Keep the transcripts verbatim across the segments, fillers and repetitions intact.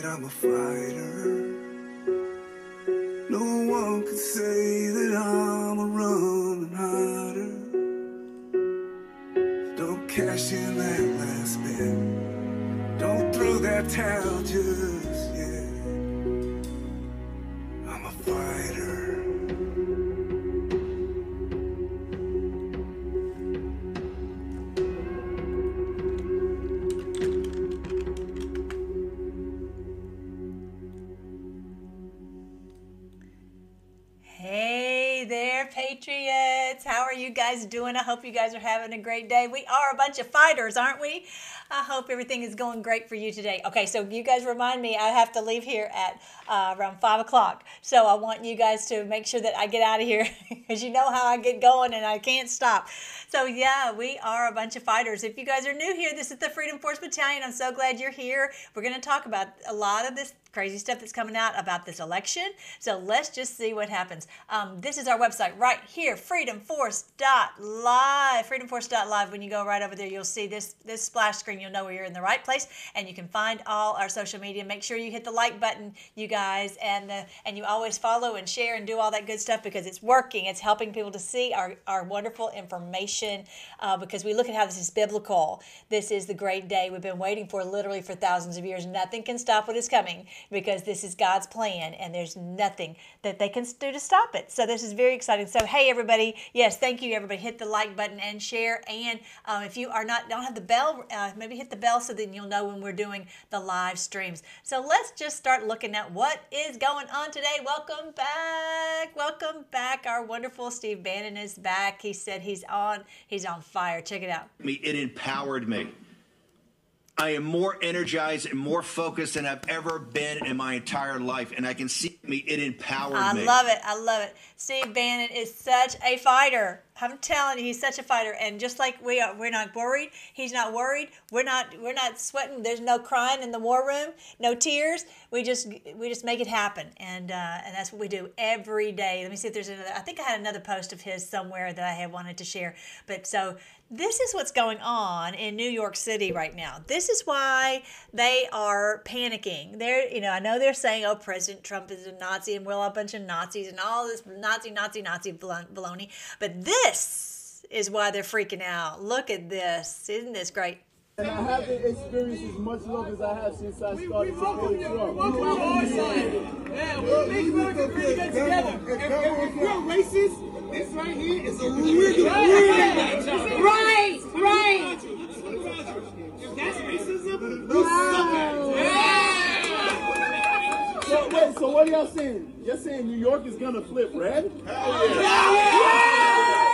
that I'm a fighter. No one could say that I'm a running hider. Don't cash in that last bet. Don't throw that towel just yet. I'm a fighter. Hey there, Patriots. How are you guys doing? I hope you guys are having a great day. We are a bunch of fighters, aren't we? I hope everything is going great for you today. Okay, so you guys remind me I have to leave here at uh, around five o'clock. So I want you guys to make sure that I get out of here because you know how I get going and I can't stop. So yeah, we are a bunch of fighters. If you guys are new here, this is the Freedom Force Battalion. I'm so glad you're here. We're going to talk about a lot of this crazy stuff that's coming out about this election. So let's just see what happens. Um, this is our website right here, freedom force dot live. freedom force dot live. When you go right over there, you'll see this, this splash screen. You'll know where you're in the right place, and you can find all our social media. Make sure you hit the like button, you guys, and uh, and you always follow and share and do all that good stuff because it's working. It's helping people to see our, our wonderful information uh, because we look at how this is biblical. This is the great day we've been waiting for literally for thousands of years. Nothing can stop what is coming, because this is God's plan and there's nothing that they can do to stop it. So this is very exciting. So hey everybody, yes, thank you everybody. Hit the like button and share, and um, if you are not don't have the bell, uh, maybe hit the bell so that you'll know when we're doing the live streams. So let's just start looking at what is going on today. Welcome back, welcome back. Our wonderful Steve Bannon is back. He said he's on, he's on fire. Check it out. It empowered me. I am more energized and more focused than I've ever been in my entire life. And I can see me, it empowered I me. I love it. I love it. Steve Bannon is such a fighter. I'm telling you, he's such a fighter. And just like we are, we're not worried. He's not worried. We're not, we're not sweating. There's no crying in the war room, no tears. We just, we just make it happen. And, uh, and that's what we do every day. Let me see if there's another, I think I had another post of his somewhere that I had wanted to share. But so this is what's going on in New York City right now. This is why they are panicking. They're, you know, I know they're saying, oh, President Trump is a Nazi and we're all a bunch of Nazis and all this Nazi, Nazi, Nazi baloney. But this is why they're freaking out. Look at this. Isn't this great? And I haven't experienced as much love as I have since I started we, we to welcome play you. Trump. We welcome you on our side. Yeah, we make America really good together. If, if, if you're racist, this right here is a really right, right, right. If that's racism, you suck at it. Yeah. So, wait, so what are y'all saying? You're saying New York is gonna flip red? Hell yeah.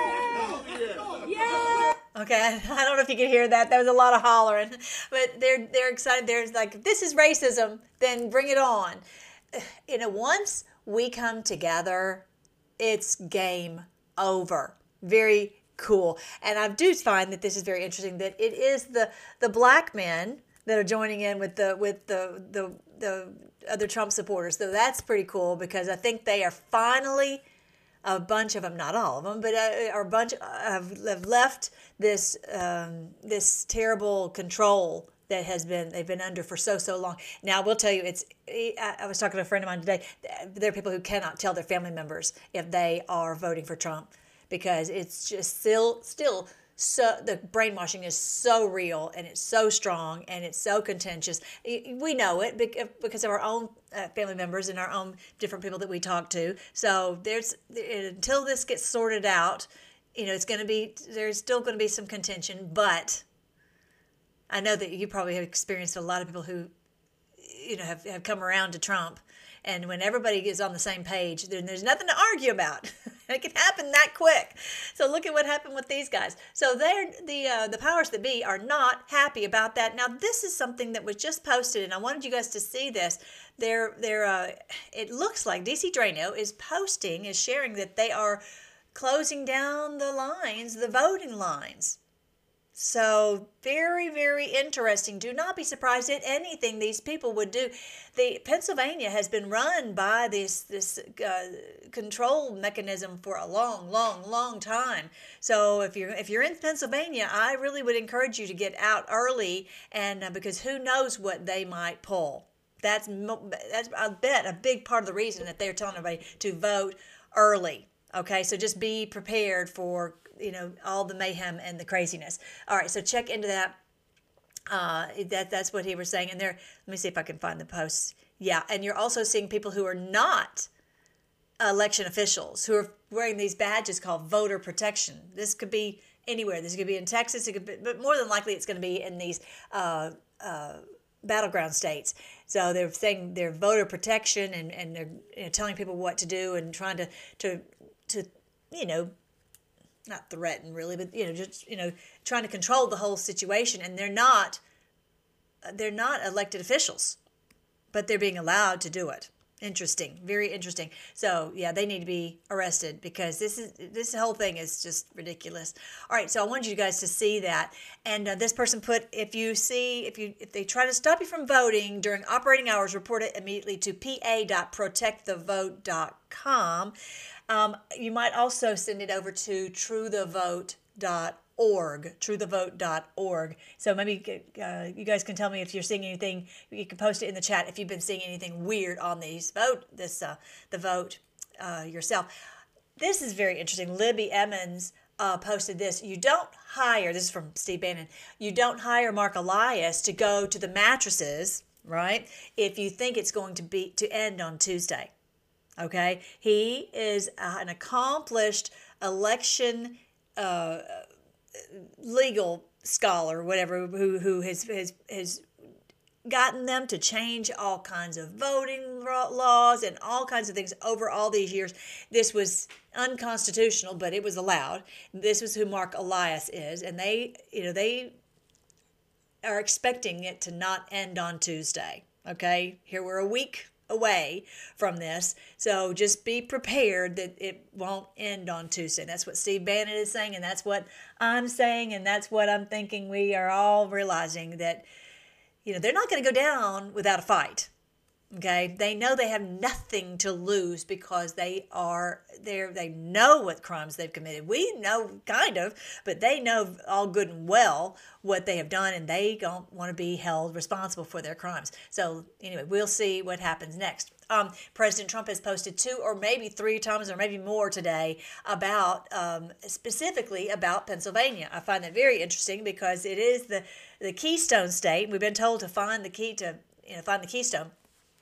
Okay, I don't know if you can hear that. That was a lot of hollering, but they're they're excited. There's like, if this is racism, then bring it on. You know, once we come together, it's game over. Very cool. And I do find that this is very interesting. That it is the the black men that are joining in with the with the the the other Trump supporters. So that's pretty cool because I think they are finally. A bunch of them, not all of them, but a, a bunch have, have left this um, this terrible control that has been they've been under for so so long. Now I will tell you, it's. I, I was talking to a friend of mine today. There are people who cannot tell their family members if they are voting for Trump because it's just still still. So the brainwashing is so real and it's so strong and it's so contentious. We know it because of our own family members and our own different people that we talk to. So there's until this gets sorted out, you know, it's going to be there's still going to be some contention. But I know that you probably have experienced a lot of people who, you know, have, have come around to Trump. And when everybody is on the same page, then there's nothing to argue about. It can happen that quick. So look at what happened with these guys. So they're the uh, the powers that be are not happy about that. Now this is something that was just posted, and I wanted you guys to see this. They're they're uh, it looks like D C Drano is posting, is sharing that they are closing down the lines, the voting lines. So very, very interesting. Do not be surprised at anything these people would do. The Pennsylvania has been run by this this uh, control mechanism for a long, long, long time. So if you're if you're in Pennsylvania, I really would encourage you to get out early, and uh, because who knows what they might pull. That's mo- that's I bet a big part of the reason that they're telling everybody to vote early. Okay, so just be prepared for, you know, all the mayhem and the craziness. All right, so check into that. Uh, that that's what he was saying. And there, let me see if I can find the posts. Yeah, and you're also seeing people who are not election officials who are wearing these badges called voter protection. This could be anywhere. This could be in Texas. It could be, but more than likely, it's going to be in these uh, uh, battleground states. So they're saying they're voter protection, and and they're, you know, telling people what to do and trying to to to you know. not threaten really, but you know, just you know, trying to control the whole situation. And they're not, they're not elected officials, but they're being allowed to do it. Interesting, very interesting. So yeah, they need to be arrested because this is this whole thing is just ridiculous. All right, so I wanted you guys to see that. And uh, this person put, if you see, if you if they try to stop you from voting during operating hours, report it immediately to p a dot protect the vote dot com. Um, you might also send it over to true the vote dot org, true the vote dot org. So maybe uh, you guys can tell me if you're seeing anything. You can post it in the chat if you've been seeing anything weird on these vote, this uh, the vote uh, yourself. This is very interesting. Libby Emmons uh, posted this. You don't hire, this is from Steve Bannon, you don't hire Mark Elias to go to the mattresses, right, if you think it's going to be to end on Tuesday. Okay, he is an accomplished election uh, legal scholar, whatever, who who has, has has gotten them to change all kinds of voting laws and all kinds of things over all these years. This was unconstitutional, but it was allowed. This was who Mark Elias is, and they, you know, they are expecting it to not end on Tuesday. Okay, here we're a week away from this, so just be prepared that it won't end on Tuesday. That's what Steve Bannon is saying, and that's what I'm saying, and that's what I'm thinking. We are all realizing that, you know, they're not going to go down without a fight. Okay, they know they have nothing to lose because they are there. They know what crimes they've committed. We know kind of, but they know all good and well what they have done, and they don't want to be held responsible for their crimes. So anyway, we'll see what happens next. Um, President Trump has posted two or maybe three times or maybe more today about um, specifically about Pennsylvania. I find that very interesting because it is the the Keystone State. We've been told to find the key to you know find the Keystone.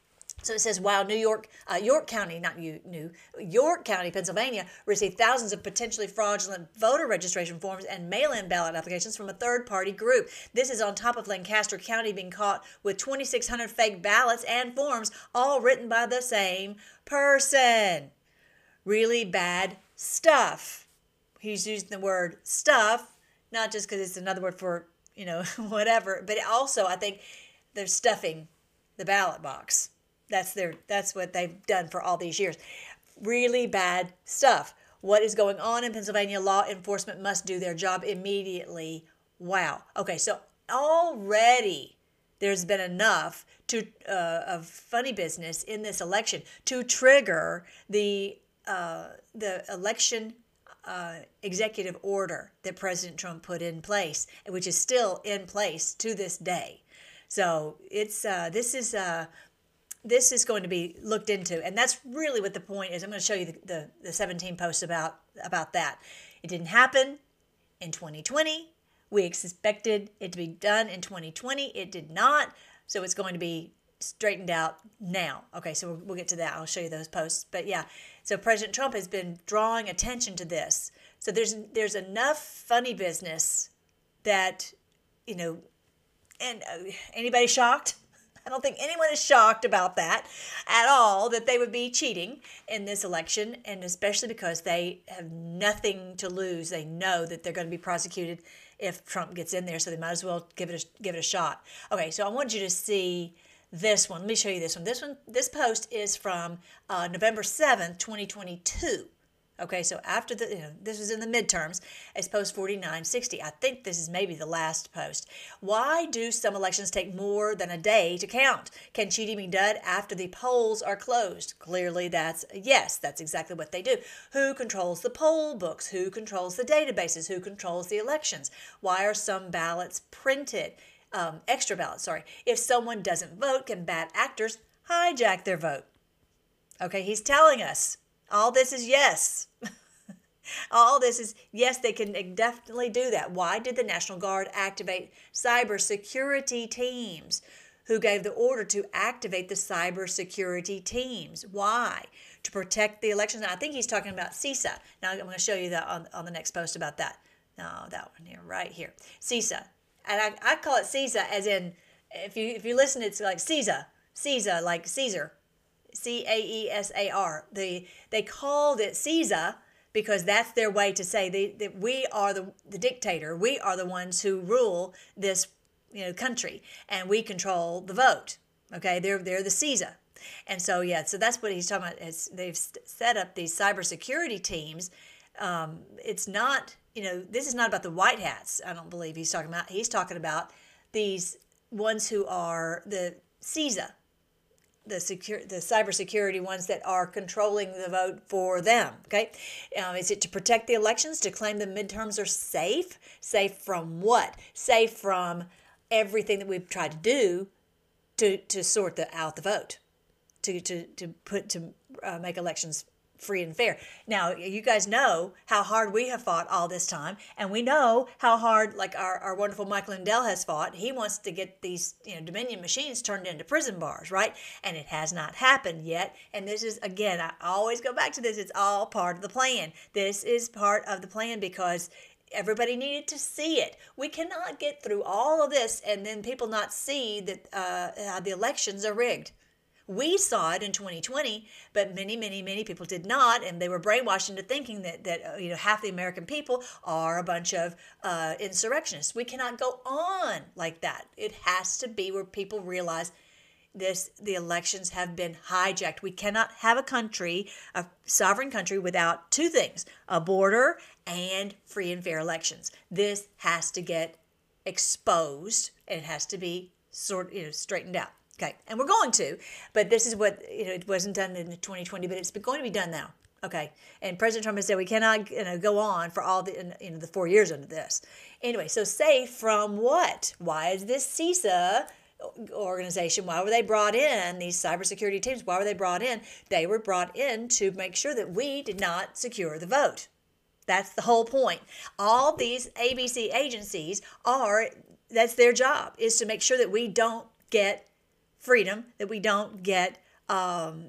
So it says, while New York, uh, York County, not you, New, York County, Pennsylvania, received thousands of potentially fraudulent voter registration forms and mail-in ballot applications from a third-party group. This is on top of Lancaster County being caught with twenty-six hundred fake ballots and forms, all written by the same person. Really bad stuff. He's using the word stuff, not just because it's another word for, you know, whatever, but also I think they're stuffing the ballot box. That's their. That's what they've done for all these years. Really bad stuff. What is going on in Pennsylvania? Law enforcement must do their job immediately. Wow. Okay, so already there's been enough to uh, of funny business in this election to trigger the uh, the election uh, executive order that President Trump put in place, which is still in place to this day. So it's uh, this is. Uh, This is going to be looked into, and that's really what the point is. I'm going to show you the, the, the seventeen posts about, about that. It didn't happen in twenty twenty. We expected it to be done in twenty twenty. It did not, so it's going to be straightened out now. Okay, so we'll, we'll get to that. I'll show you those posts. But yeah, so President Trump has been drawing attention to this. So there's there's enough funny business that, you know, and uh, anybody shocked? I don't think anyone is shocked about that at all, that they would be cheating in this election, and especially because they have nothing to lose. They know that they're going to be prosecuted if Trump gets in there, so they might as well give it a, give it a shot. Okay, so I want you to see this one. Let me show you this one. This one, this post is from uh, November seventh, twenty twenty-two. Okay, so after the, you know, this was in the midterms, it's post forty-nine sixty. I think this is maybe the last post. Why do some elections take more than a day to count? Can cheating be done after the polls are closed? Clearly that's a yes. That's exactly what they do. Who controls the poll books? Who controls the databases? Who controls the elections? Why are some ballots printed? um, extra ballots, sorry. If someone doesn't vote, can bad actors hijack their vote? Okay, he's telling us all this is yes. All this is yes, they can definitely do that. Why did the National Guard activate cybersecurity teams? Who gave the order to activate the cybersecurity teams? Why? To protect the elections. And I think he's talking about CISA. Now I'm going to show you that on, on the next post about that. No, that one here, right here. CISA. And I, I call it CISA as in, if you if you listen, it's like Caesar. Caesar, like Caesar. C A E S A R. The, they called it CISA because that's their way to say they, that we are the, the dictator. We are the ones who rule this you know, country, and we control the vote. Okay, they're they're the CISA, and so yeah, so that's what he's talking about. It's, they've set up these cybersecurity teams. Um, it's not, you know, this is not about the white hats. I don't believe he's talking about. He's talking about these ones who are the CISA, the secure, the cybersecurity ones that are controlling the vote for them. Okay, um, is it to protect the elections, to claim the midterms are safe? Safe from what? Safe from everything that we've tried to do to to sort the, out the vote, to to to put to uh, make elections free and fair. Now, you guys know how hard we have fought all this time, and we know how hard, like our, our wonderful Mike Lindell has fought. He wants to get these you know Dominion machines turned into prison bars, right? And it has not happened yet. And this is, again, I always go back to this. It's all part of the plan. This is part of the plan because everybody needed to see it. We cannot get through all of this and then people not see that uh, how the elections are rigged. We saw it in twenty twenty, but many, many, many people did not, and they were brainwashed into thinking that that uh, you know half the American people are a bunch of uh, insurrectionists. We cannot go on like that. It has to be where people realize this: the elections have been hijacked. We cannot have a country, a sovereign country, without two things: a border and free and fair elections. This has to get exposed, and it has to be sort you know straightened out. Okay, and we're going to, but this is what, you know, it wasn't done in twenty twenty, but it's going to be done now. Okay, and President Trump has said we cannot, you know, go on for all the, you know, the four years under this. Anyway, so safe from what? Why is this CISA organization, why were they brought in, these cybersecurity teams, why were they brought in? They were brought in to make sure that we did not secure the vote. That's the whole point. All these A B C agencies are, that's their job, is to make sure that we don't get freedom, that we don't get, um,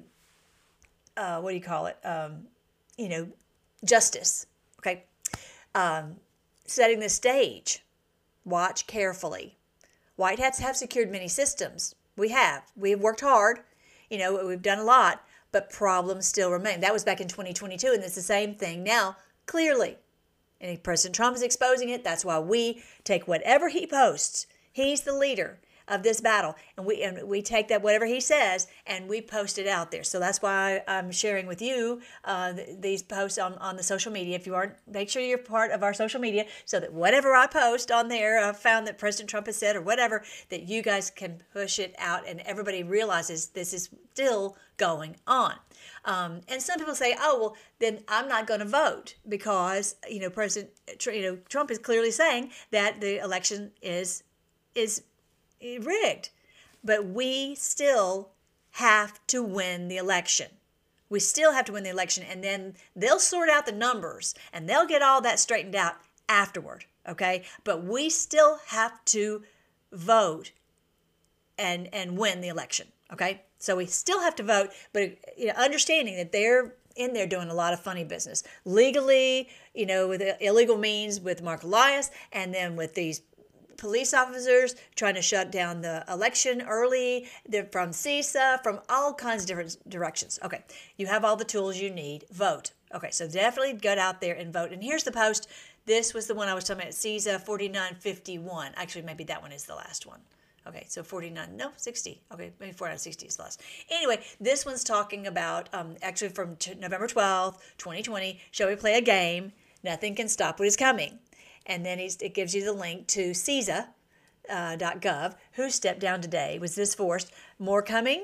uh, what do you call it, um, you know, justice, okay? Um, setting the stage. Watch carefully. White hats have secured many systems. We have. We have worked hard. You know, we've done a lot, but problems still remain. That was back in twenty twenty-two, and it's the same thing now, clearly. And President Trump is exposing it. That's why we take whatever he posts. He's the leader of this battle, and we and we take that whatever he says and we post it out there. So that's why I'm sharing with you uh, these posts on, on the social media. If you aren't, make sure you're part of our social media so that whatever I post on there, I found that President Trump has said or whatever, that you guys can push it out and everybody realizes this is still going on. Um, and some people say, oh, well, then I'm not going to vote because, you know, President you know, Trump is clearly saying that the election is is rigged, but we still have to win the election. We still have to win the election, and then they'll sort out the numbers, and they'll get all that straightened out afterward, okay? But we still have to vote and and win the election, okay? So we still have to vote, but you know, understanding that they're in there doing a lot of funny business. Legally, you know, with illegal means with Mark Elias, and then with these police officers trying to shut down the election early. They're from CISA, from all kinds of different directions. Okay, you have all the tools you need. Vote. Okay, so definitely get out there and vote. And here's the post. This was the one I was talking about, CISA forty-nine fifty-one. Actually, maybe that one is the last one. Okay, so forty-nine, no, sixty. Okay, maybe forty-nine sixty is the last. Anyway, this one's talking about, um, actually from t- November twelfth, twenty twenty, shall we play a game? Nothing can stop what is coming. And then he's, it gives you the link to CISA dot gov. Who stepped down today? Was this forced? More coming?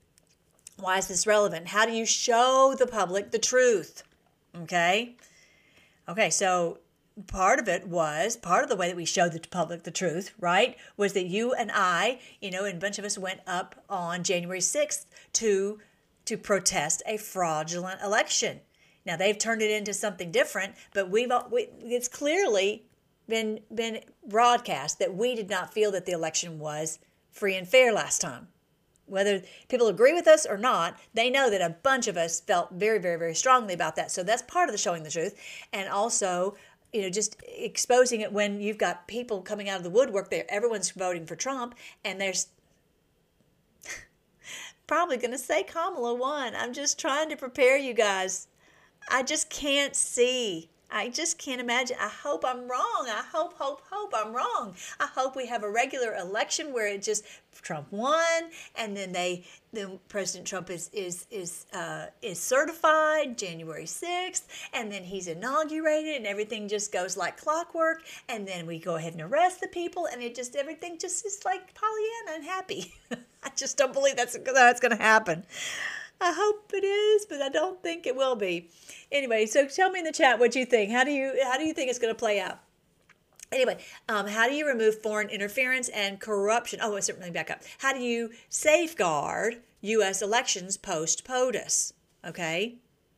Why is this relevant? How do you show the public the truth? Okay? Okay, so part of it was, part of the way that we showed the public the truth, right, was that you and I, you know, and a bunch of us went up on January sixth to to protest a fraudulent election. Now they've turned it into something different, but we've we, it's clearly been been broadcast that we did not feel that the election was free and fair last time. Whether people agree with us or not, they know that a bunch of us felt very, very, very strongly about that. So that's part of the showing the truth. And also, you know, just exposing it when you've got people coming out of the woodwork there. Everyone's voting for Trump, and there's probably going to say Kamala won. I'm just trying to prepare you guys. I just can't see. I just can't imagine. I hope I'm wrong. I hope, hope, hope I'm wrong. I hope we have a regular election where it just Trump won, and then they, then President Trump is is is uh, is certified January sixth, and then he's inaugurated, and everything just goes like clockwork, and then we go ahead and arrest the people, and it just everything just is like Pollyanna and happy. I just don't believe that's that's going to happen. I hope it is, but I don't think it will be. Anyway, so tell me in the chat what you think. How do you how do you think it's going to play out? Anyway, um, how do you remove foreign interference and corruption? Oh, let's certainly back up. How do you safeguard U S elections post POTUS? Okay,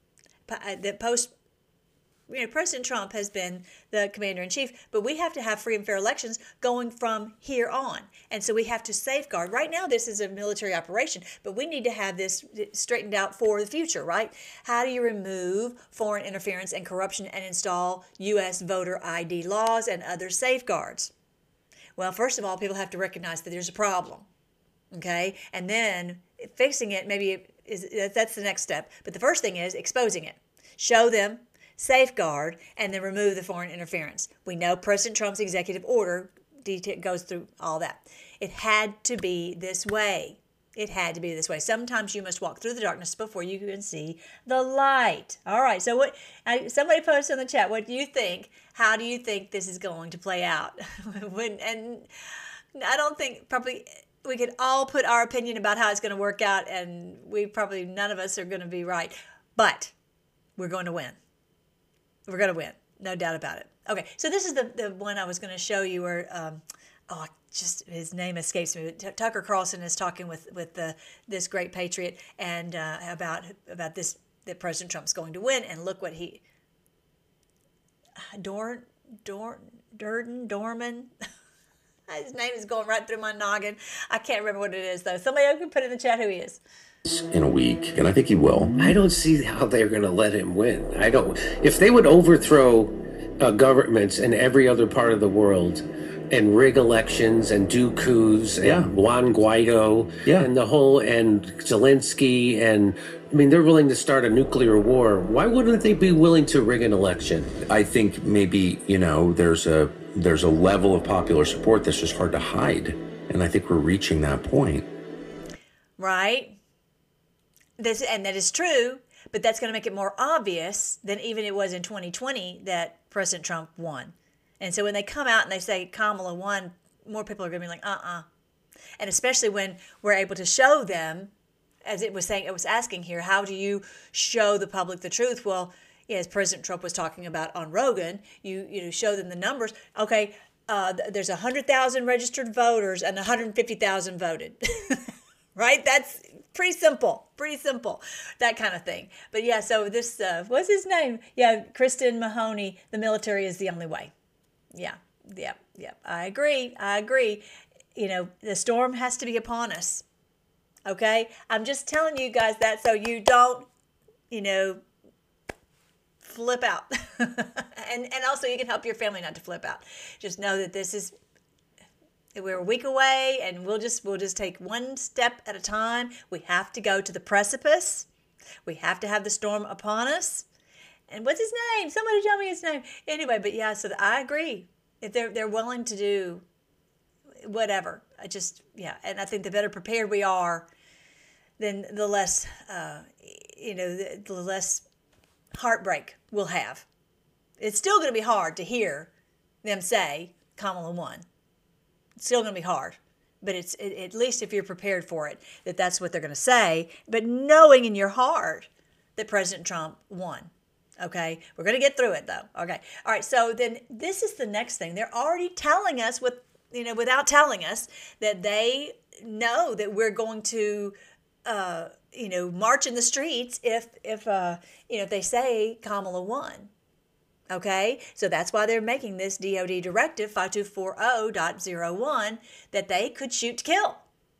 the post. You know, President Trump has been the commander-in-chief, but we have to have free and fair elections going from here on. And so we have to safeguard. Right now, this is a military operation, but we need to have this straightened out for the future, right? How do you remove foreign interference and corruption and install U S voter I D laws and other safeguards? Well, first of all, people have to recognize that there's a problem, okay? And then fixing it, maybe is that's the next step. But the first thing is exposing it. Show them, safeguard, and then remove the foreign interference. We know President Trump's executive order goes through all that. It had to be this way. It had to be this way. Sometimes you must walk through the darkness before you can see the light. All right. So what? Somebody posted in the chat. What do you think? How do you think this is going to play out? when, and I don't think probably we could all put our opinion about how it's going to work out, and we probably none of us are going to be right. But we're going to win. We're going to win. No doubt about it. Okay, so this is the, the one I was going to show you where, um, oh, just his name escapes me. T- Tucker Carlson is talking with, with the, this great patriot and uh, about about this, that President Trump's going to win. And look what he, Dorn, Dorn, Durden, Dorman. His name is going right through my noggin. I can't remember what it is, though. Somebody can put in the chat who he is. In a week, and I think he will. I don't see how they're going to let him win. I don't. If they would overthrow uh, governments in every other part of the world and rig elections and do coups and Yeah. Juan Guaido Yeah. and the whole and Zelensky and I mean they're willing to start a nuclear war. Why wouldn't they be willing to rig an election? I think maybe, you know, there's a there's a level of popular support that's just hard to hide, and I think we're reaching that point. Right? This, and that is true, but that's going to make it more obvious than even it was in twenty twenty that President Trump won. And so when they come out and they say Kamala won, more people are going to be like, uh-uh. And especially when we're able to show them, as it was saying, it was asking here, how do you show the public the truth? Well, yeah, as President Trump was talking about on Rogan, you you know show them the numbers. Okay, uh, there's one hundred thousand registered voters and one hundred fifty thousand voted. Right? That's pretty simple. Pretty simple. That kind of thing. But yeah, so this, uh, what's his name? Yeah, Kristen Mahoney, the military is the only way. Yeah, yeah, yeah. I agree. I agree. You know, the storm has to be upon us. Okay? I'm just telling you guys that so you don't, you know, flip out. and and also you can help your family not to flip out. Just know that this is, we're a week away, and we'll just we'll just take one step at a time. We have to go to the precipice. We have to have the storm upon us. And what's his name? Somebody tell me his name. Anyway, but yeah, so I agree. If they're they're willing to do whatever, I just yeah, and I think the better prepared we are, then the less uh, you know the, the less heartbreak we'll have. It's still going to be hard to hear them say Kamala won. It's still going to be hard, but it's it, at least if you're prepared for it, that that's what they're going to say. But knowing in your heart that President Trump won, Okay, we're going to get through it though. Okay, all right. So then this is the next thing. They're already telling us with you know without telling us that they know that we're going to uh, you know march in the streets if if uh, you know if they say Kamala won. Okay, so that's why they're making this D O D directive five two four zero point zero one that they could shoot to kill.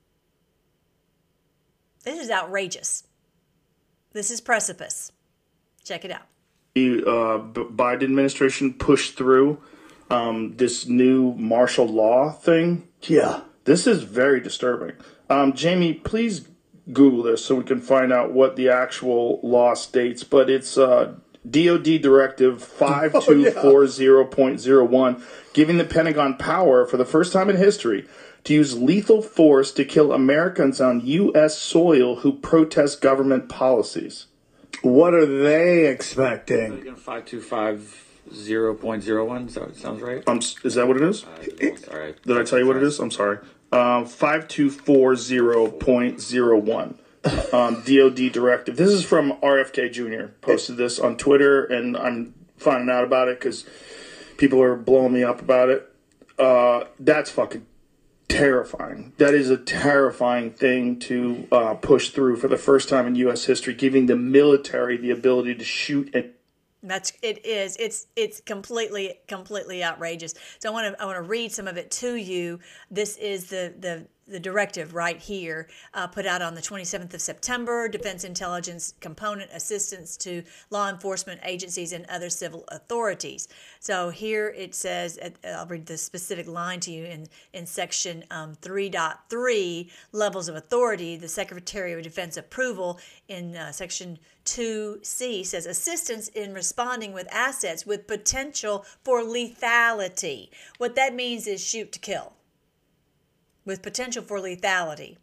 This is outrageous. This is precipice. Check it out. The uh, Biden administration pushed through um, this new martial law thing. Yeah, this is very disturbing. Um, Jamie, please Google this so we can find out what the actual law states. But it's uh, D O D Directive five two four zero point zero one, giving the Pentagon power for the first time in history to use lethal force to kill Americans on U S soil who protest government policies. What are they expecting? five two five zero point zero one, so it sounds right? Um, is that what it is? Uh, sorry. Did I tell you what it is? I'm sorry. Uh, five two four zero point zero one. Um, D O D directive. This is from R F K Junior Posted this on Twitter, and I'm finding out about it because people are blowing me up about it. Uh, that's fucking terrifying. That is a terrifying thing to uh, push through for the first time in U S history, giving the military the ability to shoot and. That's it is. It's it's completely completely outrageous. So I want to I want to read some of it to you. This is the the the directive right here, uh, put out on the twenty-seventh of September. Defense Intelligence Component Assistance to Law Enforcement Agencies and Other Civil Authorities. So here it says, I'll read the specific line to you in in section um, three point three, levels of authority. The Secretary of Defense approval in uh, section two C says assistance in responding with assets with potential for lethality. What that means is shoot to kill with potential for lethality,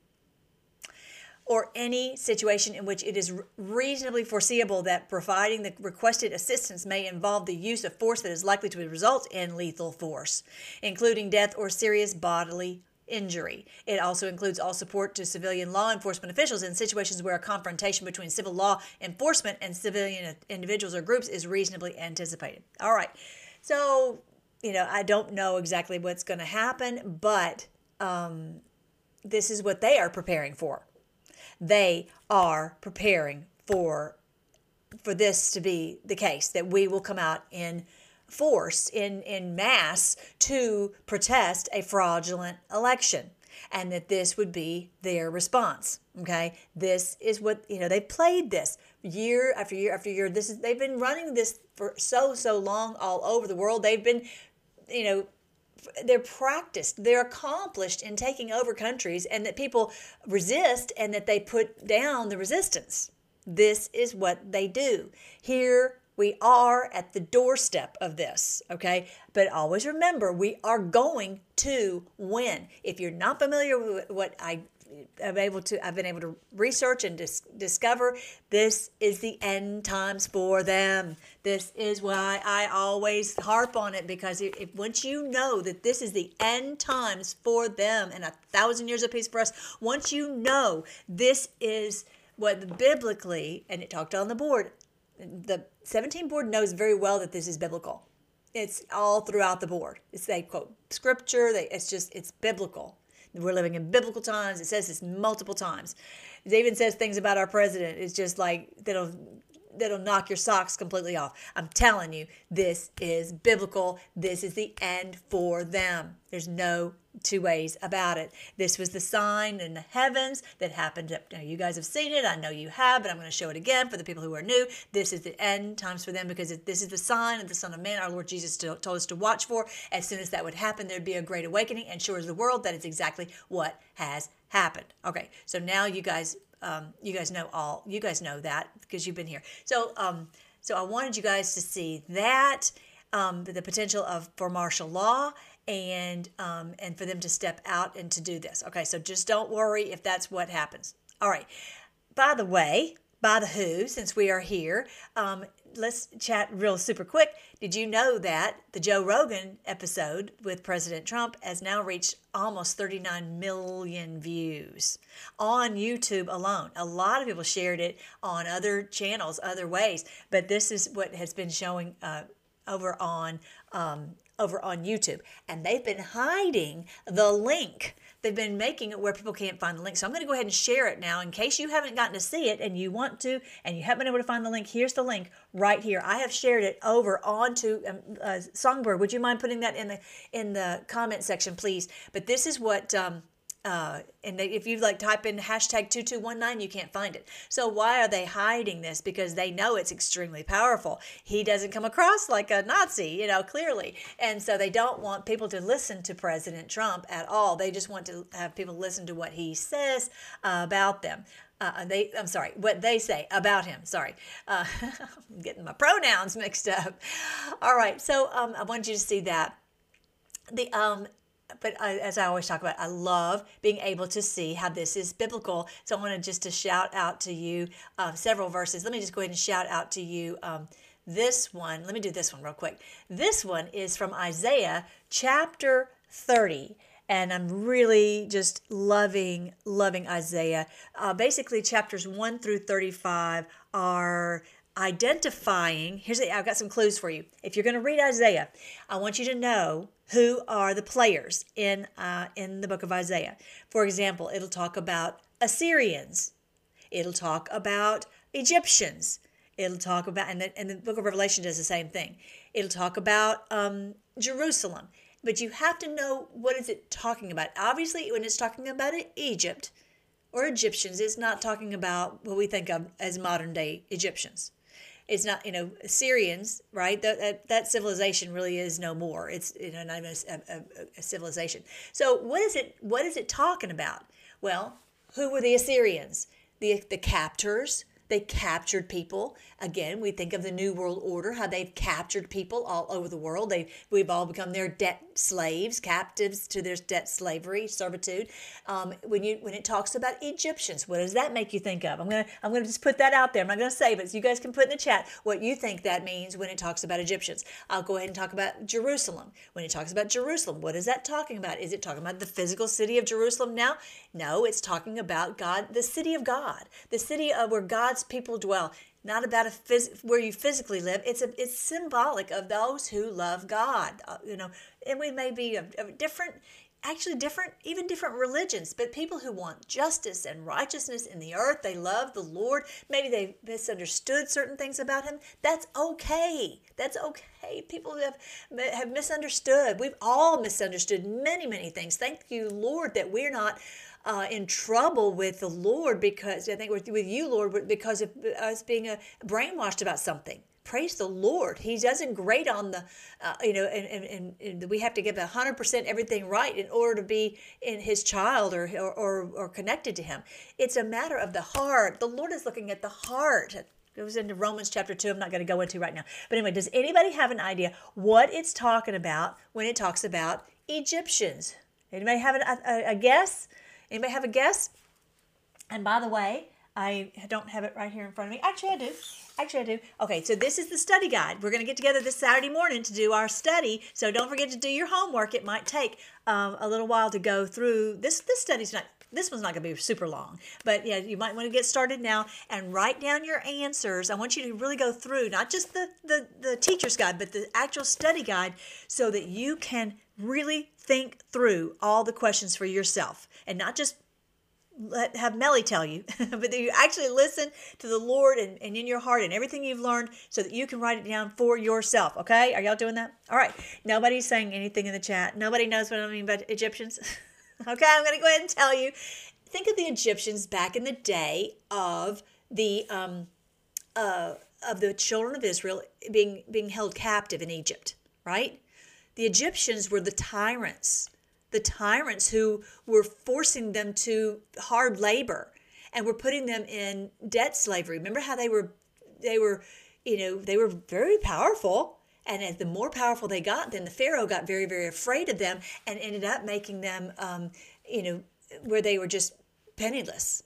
or any situation in which it is reasonably foreseeable that providing the requested assistance may involve the use of force that is likely to result in lethal force, including death or serious bodily injury. It also includes all support to civilian law enforcement officials in situations where a confrontation between civil law enforcement and civilian individuals or groups is reasonably anticipated. All right. So, you know, I don't know exactly what's going to happen, but um, this is what they are preparing for. They are preparing for for this to be the case, that we will come out in force, in, in mass, to protest a fraudulent election, and that this would be their response. Okay, this is what, you know, they played this year after year after year. This is they've been running this for so so long all over the world. They've been, you know, they're practiced, they're accomplished in taking over countries, and that people resist and that they put down the resistance. This is what they do. Here we are at the doorstep of this, okay? But always remember, we are going to win. If you're not familiar with what I I'm able to, I've been able to research and dis- discover, this is the end times for them. This is why I always harp on it, because if, if once you know that this is the end times for them and a thousand years of peace for us, once you know this is what biblically, and it talked on the board, the seventeen board knows very well that this is biblical. It's all throughout the board. It's they quote scripture. They, it's just, it's biblical. We're living in biblical times. It says this multiple times. It even says things about our president. It's just like that'll that'll knock your socks completely off. I'm telling you, this is biblical. This is the end for them. There's no two ways about it. This was the sign in the heavens that happened. Now, you guys have seen it. I know you have, but I'm going to show it again for the people who are new. This is the end times for them, because this is the sign of the Son of Man, our Lord Jesus told us to watch for. As soon as that would happen, there'd be a great awakening, and sure as the world, that is exactly what has happened. Okay, so now you guys, um, you guys know all. You guys know that because you've been here. So, um, so I wanted you guys to see that um, the potential of for martial law. And um, and for them to step out and to do this. Okay, so just don't worry if that's what happens. All right. By the way, by the who, since we are here, um, let's chat real super quick. Did you know that the Joe Rogan episode with President Trump has now reached almost thirty-nine million views on YouTube alone? A lot of people shared it on other channels, other ways, but this is what has been showing uh, over on um, over on YouTube, and they've been hiding the link. They've been making it where people can't find the link. So I'm going to go ahead and share it now in case you haven't gotten to see it and you want to and you haven't been able to find the link. Here's the link right here. I have shared it over onto um, uh, Songbird. Would you mind putting that in the in the comment section, please? But this is what... Um, Uh, and they, if you like type in hashtag two two one nine, you can't find it. So why are they hiding this? Because they know it's extremely powerful. He doesn't come across like a Nazi, you know, clearly. And so they don't want people to listen to President Trump at all. They just want to have people listen to what he says uh, about them. Uh, they, I'm sorry, what they say about him. Sorry. Uh, I'm getting my pronouns mixed up. All right. So um, I want you to see that. The um. But I, as I always talk about, I love being able to see how this is biblical. So I wanted just to shout out to you uh, several verses. Let me just go ahead and shout out to you um, this one. Let me do this one real quick. This one is from Isaiah chapter thirty. And I'm really just loving, loving Isaiah. Uh, basically, chapters one through thirty-five are identifying. Here's a, I've got some clues for you. If you're going to read Isaiah, I want you to know who are the players in uh, in the book of Isaiah. For example, it'll talk about Assyrians. It'll talk about Egyptians. It'll talk about, and the, and the book of Revelation does the same thing. It'll talk about um, Jerusalem. But you have to know, what is it talking about? Obviously, when it's talking about Egypt or Egyptians, it's not talking about what we think of as modern day Egyptians. It's not, you know, Assyrians, right? That, that that civilization really is no more. It's, you know, not even a, a, a civilization. So what is it? What is it talking about? Well, who were the Assyrians? The the captors. They captured people. Again, we think of the New World Order, how they've captured people all over the world. They we've all become their debt slaves, captives to their debt slavery, servitude. Um, when you when it talks about Egyptians, what does that make you think of? I'm gonna I'm gonna just put that out there. I'm not gonna say, but you guys can put in the chat what you think that means when it talks about Egyptians. I'll go ahead and talk about Jerusalem. When it talks about Jerusalem, what is that talking about? Is it talking about the physical city of Jerusalem now? No, it's talking about God, the city of God, the city of where God's people dwell. Not about a phys- where you physically live. It's a it's symbolic of those who love God. Uh, you know, and we may be of, of different, actually different, even different religions, but people who want justice and righteousness in the earth. They love the Lord. Maybe they misunderstood certain things about Him. That's okay. That's okay. People have have misunderstood. We've all misunderstood many many things. Thank you, Lord, that we're not Uh, in trouble with the Lord, because I think with, with you, Lord, because of us being uh, brainwashed about something. Praise the Lord. He doesn't grade on the, uh, you know, and, and, and we have to give one hundred percent everything right in order to be in His child or, or, or, or connected to Him. It's a matter of the heart. The Lord is looking at the heart. It goes into Romans chapter two. I'm not going to go into right now. But anyway, does anybody have an idea what it's talking about when it talks about Egyptians? Anybody have an, a, a guess? Anybody have a guess? And by the way, I don't have it right here in front of me. Actually, I do. Actually, I do. Okay, so this is the study guide. We're going to get together this Saturday morning to do our study. So don't forget to do your homework. It might take um, a little while to go through. This this study's not, this one's not going to be super long. But yeah, you might want to get started now and write down your answers. I want you to really go through, not just the, the, the teacher's guide, but the actual study guide, so that you can really think through all the questions for yourself. And not just let have Melly tell you, but that you actually listen to the Lord and, and in your heart and everything you've learned, so that you can write it down for yourself. Okay? Are y'all doing that? All right. Nobody's saying anything in the chat. Nobody knows what I mean by Egyptians. Okay, I'm going to go ahead and tell you. Think of the Egyptians back in the day of the um, uh, of the children of Israel being being held captive in Egypt, right? The Egyptians were the tyrants. The tyrants who were forcing them to hard labor and were putting them in debt slavery. Remember how they were, they were, you know, they were very powerful. And as the more powerful they got, then the Pharaoh got very, very afraid of them and ended up making them, um, you know, where they were just penniless.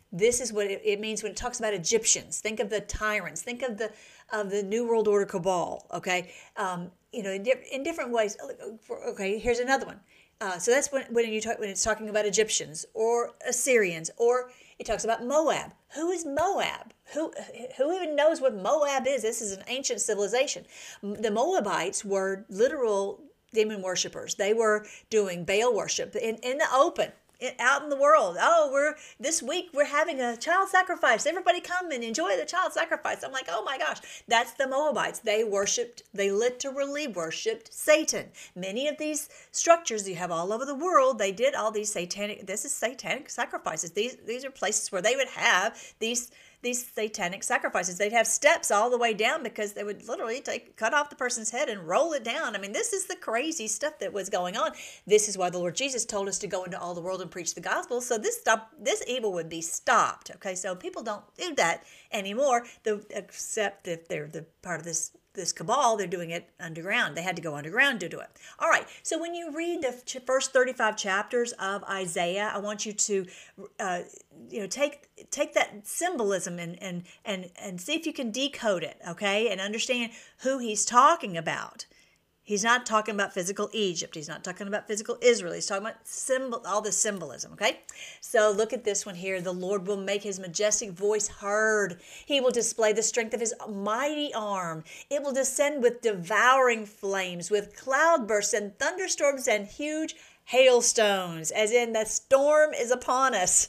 This is what it, it means when it talks about Egyptians. Think of the tyrants. Think of the of the New World Order cabal. Okay, um, you know, in, di- in different ways. Okay, here's another one. Uh, so that's when when you talk when it's talking about Egyptians or Assyrians, or it talks about Moab. Who is Moab? Who who even knows what Moab is? This is an ancient civilization. The Moabites were literal demon worshippers. They were doing Baal worship in, in the open, in, out in the world. Oh, we're this week we're having a child sacrifice. Everybody come and enjoy the child sacrifice. I'm like, oh my gosh, that's the Moabites. They worshipped, they literally worshipped Satan. Many of these structures you have all over the world, they did all these satanic, this is satanic sacrifices. These these are places where they would have these these satanic sacrifices. They'd have steps all the way down because they would literally take cut off the person's head and roll it down. I mean, this is the crazy stuff that was going on. This is why the Lord Jesus told us to go into all the world and preach the gospel. So this stop, this evil would be stopped. Okay, so people don't do that anymore. The, except if they're the part of this this cabal, they're doing it underground. They had to go underground to do it. All right, so when you read the first thirty-five chapters of Isaiah, I want you to, uh, you know, take take that symbolism and and and and see if you can decode it, okay, and understand who he's talking about. He's not talking about physical Egypt. He's not talking about physical Israel. He's talking about symbol, all this symbolism, okay? So look at this one here. The Lord will make his majestic voice heard. He will display the strength of his mighty arm. It will descend with devouring flames, with cloudbursts and thunderstorms and huge hailstones, as in the storm is upon us.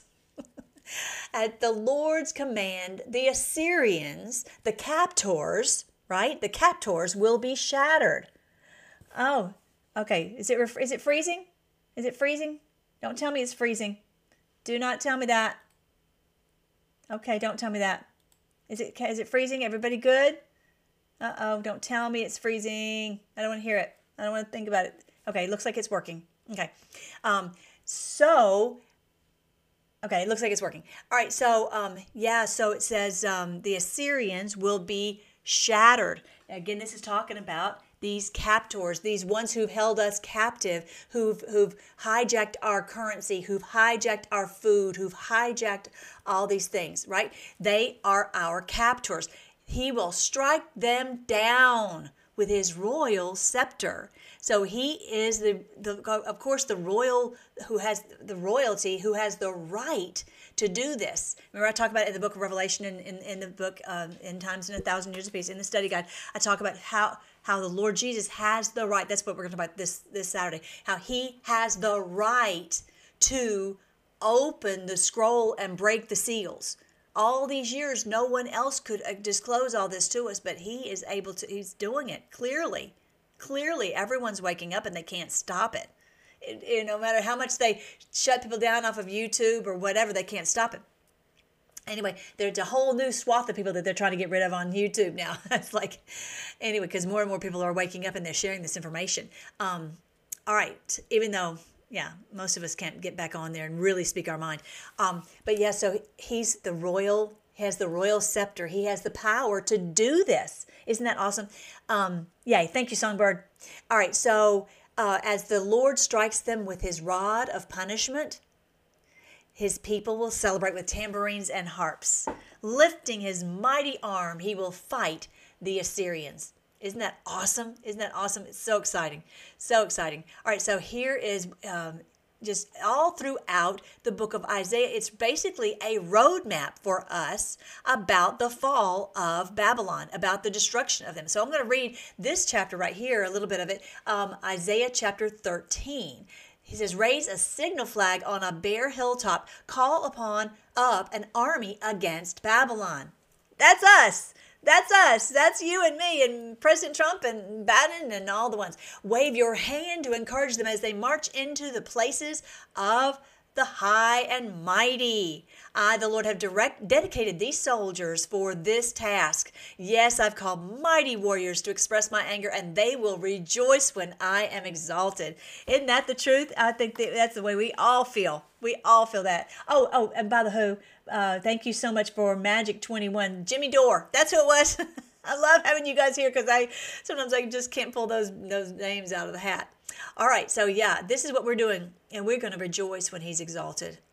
At the Lord's command, the Assyrians, the captors, right? The captors will be shattered. Oh, okay. Is it is it freezing? Is it freezing? Don't tell me it's freezing. Do not tell me that. Okay, don't tell me that. Is it is it freezing? Everybody good? Uh-oh, don't tell me it's freezing. I don't want to hear it. I don't want to think about it. Okay, looks like it's working. Okay. Um, so, okay, it looks like it's working. All right, so, um, yeah, so it says um, the Assyrians will be shattered. Again, this is talking about these captors, these ones who've held us captive, who've who've hijacked our currency, who've hijacked our food, who've hijacked all these things, right? They are our captors. He will strike them down with his royal scepter. So he is the, the of course, the royal who has the royalty, who has the right to do this. Remember I talk about it in the book of Revelation, and in, in, in the book um, End Times in a Thousand Years of Peace, in the study guide, I talk about how how the Lord Jesus has the right. That's what we're going to talk about this, this Saturday. How he has the right to open the scroll and break the seals. All these years, no one else could disclose all this to us, but he is able to, he's doing it clearly. Clearly, everyone's waking up and they can't stop it. It, it. No matter how much they shut people down off of YouTube or whatever, they can't stop it. Anyway, there's a whole new swath of people that they're trying to get rid of on YouTube now. It's like, anyway, because more and more people are waking up and they're sharing this information. Um, all right, even though, yeah, most of us can't get back on there and really speak our mind. Um, but yeah, so he's the royal, he has the royal scepter. He has the power to do this. Isn't that awesome? Um, yay, thank you, Songbird. All right, so uh, as the Lord strikes them with his rod of punishment, his people will celebrate with tambourines and harps. Lifting his mighty arm, he will fight the Assyrians. Isn't that awesome? Isn't that awesome? It's so exciting. So exciting. All right, so here is um, just all throughout the book of Isaiah. It's basically a roadmap for us about the fall of Babylon, about the destruction of them. So I'm going to read this chapter right here, a little bit of it, um, Isaiah chapter thirteen. He says, raise a signal flag on a bare hilltop. Call upon up an army against Babylon. That's us. That's us. That's you and me and President Trump and Biden and all the ones. Wave your hand to encourage them as they march into the places of the high and mighty. I, the Lord, have direct dedicated these soldiers for this task. Yes, I've called mighty warriors to express my anger, and they will rejoice when I am exalted. Isn't that the truth? I think that that's the way we all feel. We all feel that. Oh, oh, and by the who, uh, thank you so much for Magic twenty-one. Jimmy Dore, that's who it was. I love having you guys here because I sometimes I just can't pull those those names out of the hat. All right, so yeah, this is what we're doing, and we're going to rejoice when he's exalted.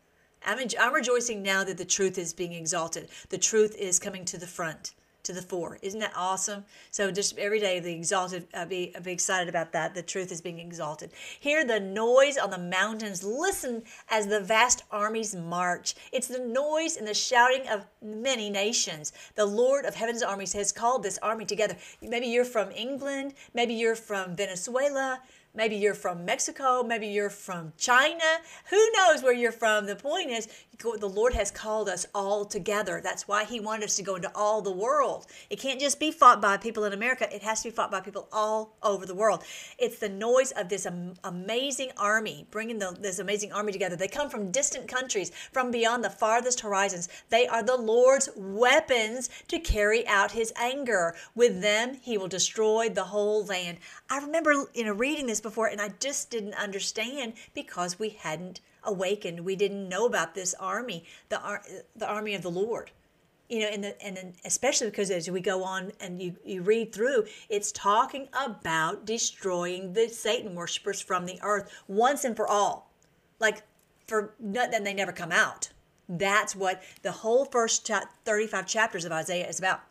I'm, en- I'm rejoicing now that the truth is being exalted. The truth is coming to the front, to the fore. Isn't that awesome? So just every day, the exalted, uh, be, uh, be excited about that. The truth is being exalted. Hear the noise on the mountains. Listen as the vast armies march. It's the noise and the shouting of many nations. The Lord of heaven's armies has called this army together. Maybe you're from England. Maybe you're from Venezuela. Maybe you're from Mexico. Maybe you're from China. Who knows where you're from? The point is, the Lord has called us all together. That's why he wanted us to go into all the world. It can't just be fought by people in America. It has to be fought by people all over the world. It's the noise of this am- amazing army, bringing the, this amazing army together. They come from distant countries, from beyond the farthest horizons. They are the Lord's weapons to carry out his anger. With them, he will destroy the whole land. I remember, you know, reading this before, and I just didn't understand because we hadn't awakened. We didn't know about this army, the ar- the army of the Lord. You know, and the, and then especially because as we go on and you, you read through, it's talking about destroying the Satan worshipers from the earth once and for all. Like, for then they never come out. That's what the whole first cha- thirty-five chapters of Isaiah is about.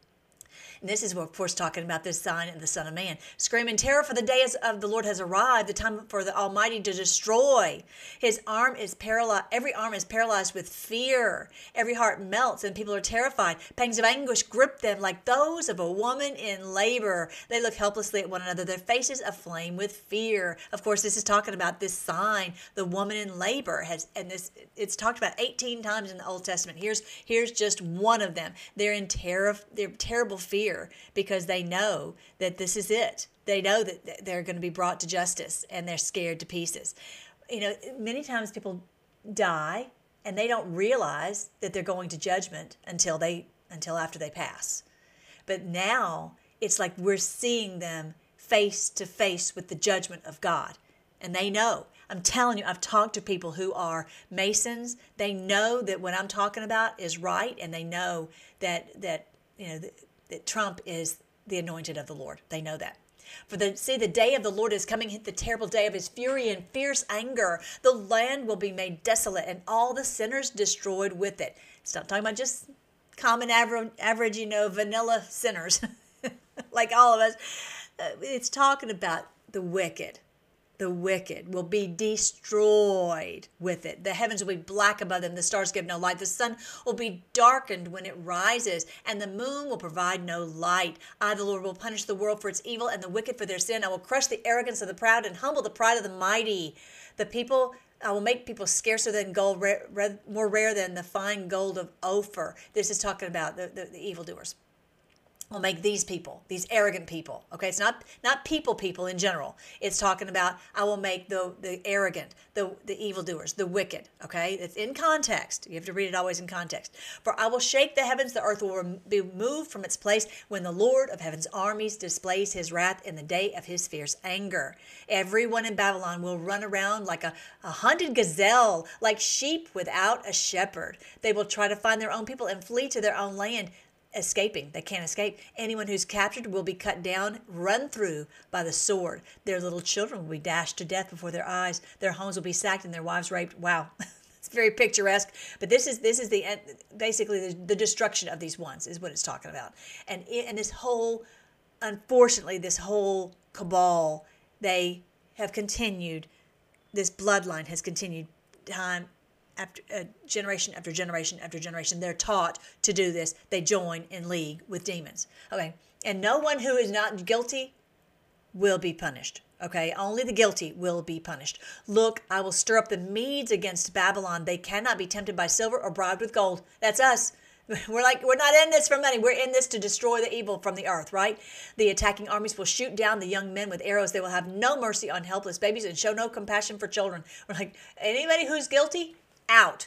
And this is, of course, talking about this sign of the Son of Man. Scream in terror, for the day of the Lord has arrived, the time for the Almighty to destroy. His arm is paralyzed. Every arm is paralyzed with fear. Every heart melts, and people are terrified. Pangs of anguish grip them like those of a woman in labor. They look helplessly at one another, their faces aflame with fear. Of course, this is talking about this sign, the woman in labor. has, And this it's talked about eighteen times in the Old Testament. Here's, here's just one of them. They're in terror, they're terrible fear. Because they know that this is it. They know that they're going to be brought to justice, and they're scared to pieces. You know, many times people die and they don't realize that they're going to judgment until they until after they pass. But now it's like we're seeing them face to face with the judgment of God, and they know. I'm telling you, I've talked to people who are Masons. They know that what I'm talking about is right, and they know that that you know. that Trump is the anointed of the Lord. They know that. For the see, the day of the Lord is coming, the terrible day of his fury and fierce anger. The land will be made desolate, and all the sinners destroyed with it. It's not talking about just common average, average you know, vanilla sinners, like all of us. Uh, it's talking about the wicked. The wicked will be destroyed with it. The heavens will be black above them. The stars give no light. The sun will be darkened when it rises, and the moon will provide no light. I, the Lord, will punish the world for its evil and the wicked for their sin. I will crush the arrogance of the proud and humble the pride of the mighty. The people, I will make people scarcer than gold, rare, rare, more rare than the fine gold of Ophir. This is talking about the, the, the evildoers. Will make these people, these arrogant people. Okay, it's not not people people in general. It's talking about I will make the the arrogant, the the evildoers, the wicked. Okay, it's in context. You have to read it always in context. For I will shake the heavens; the earth will be moved from its place when the Lord of heaven's armies displays his wrath in the day of his fierce anger. Everyone in Babylon will run around like a, a hunted gazelle, like sheep without a shepherd. They will try to find their own people and flee to their own land. Escaping. They can't escape. Anyone who's captured will be cut down, run through by the sword. Their little children will be dashed to death before their eyes. Their homes will be sacked and their wives raped. Wow. It's very picturesque. But this is this is the basically the, the destruction of these ones is what it's talking about. And and this whole, unfortunately, this whole cabal, they have continued. This bloodline has continued time. After uh, generation after generation after generation, they're taught to do this. They join in league with demons. Okay, and no one who is not guilty will be punished. Okay, only the guilty will be punished. Look, I will stir up the Medes against Babylon. They cannot be tempted by silver or bribed with gold. That's us. We're like, we're not in this for money. We're in this to destroy the evil from the earth, right? The attacking armies will shoot down the young men with arrows. They will have no mercy on helpless babies and show no compassion for children. We're like, anybody who's guilty, out.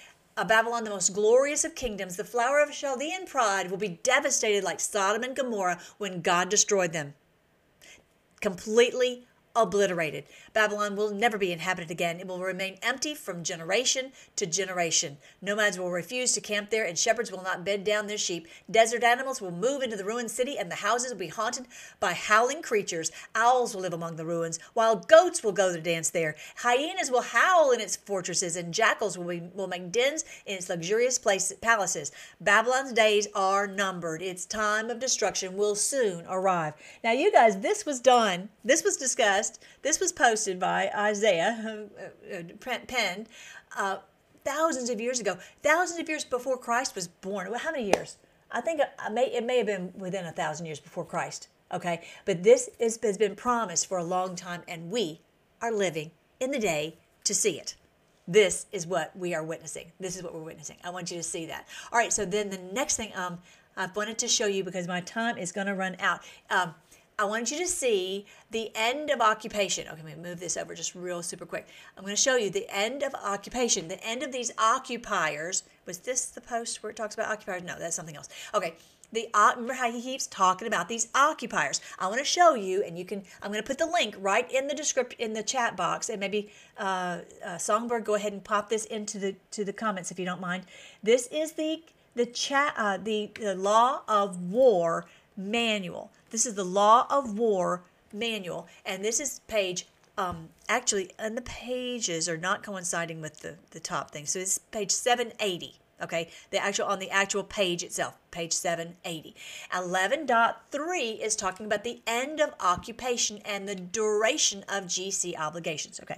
A Babylon, the most glorious of kingdoms, the flower of Chaldean pride, will be devastated like Sodom and Gomorrah when God destroyed them. Completely obliterated. Babylon will never be inhabited again. It will remain empty from generation to generation. Nomads will refuse to camp there, and shepherds will not bed down their sheep. Desert animals will move into the ruined city, and the houses will be haunted by howling creatures. Owls will live among the ruins. Wild goats will go to dance there. Hyenas will howl in its fortresses, and jackals will, be, will make dens in its luxurious place, palaces. Babylon's days are numbered. Its time of destruction will soon arrive. Now, you guys, this was done. This was discussed. This was posted by Isaiah, uh, uh, penned uh, thousands of years ago, thousands of years before Christ was born. Well, how many years? I think it may, it may have been within a thousand years before Christ. Okay, but this is, has been promised for a long time, and we are living in the day to see it. This is what we are witnessing. This is what we're witnessing. I want you to see that. All right, so then the next thing um, I wanted to show you, because my time is going to run out. Um, I want you to see the end of occupation. Okay, let me move this over just real super quick. I'm going to show you the end of occupation, the end of these occupiers. Was this the post where it talks about occupiers? No, that's something else. Okay, the uh, remember how he keeps talking about these occupiers. I want to show you, and you can. I'm going to put the link right in the description in the chat box, and maybe uh, uh, Songbird, go ahead and pop this into the to the comments if you don't mind. This is the the chat uh, the the Law of War manual. This is the Law of War manual, and this is page, um, actually, and the pages are not coinciding with the, the top thing. So it's page seven eighty, okay? The actual, on the actual page itself, page seven eighty. eleven point three is talking about the end of occupation and the duration of G C obligations, okay?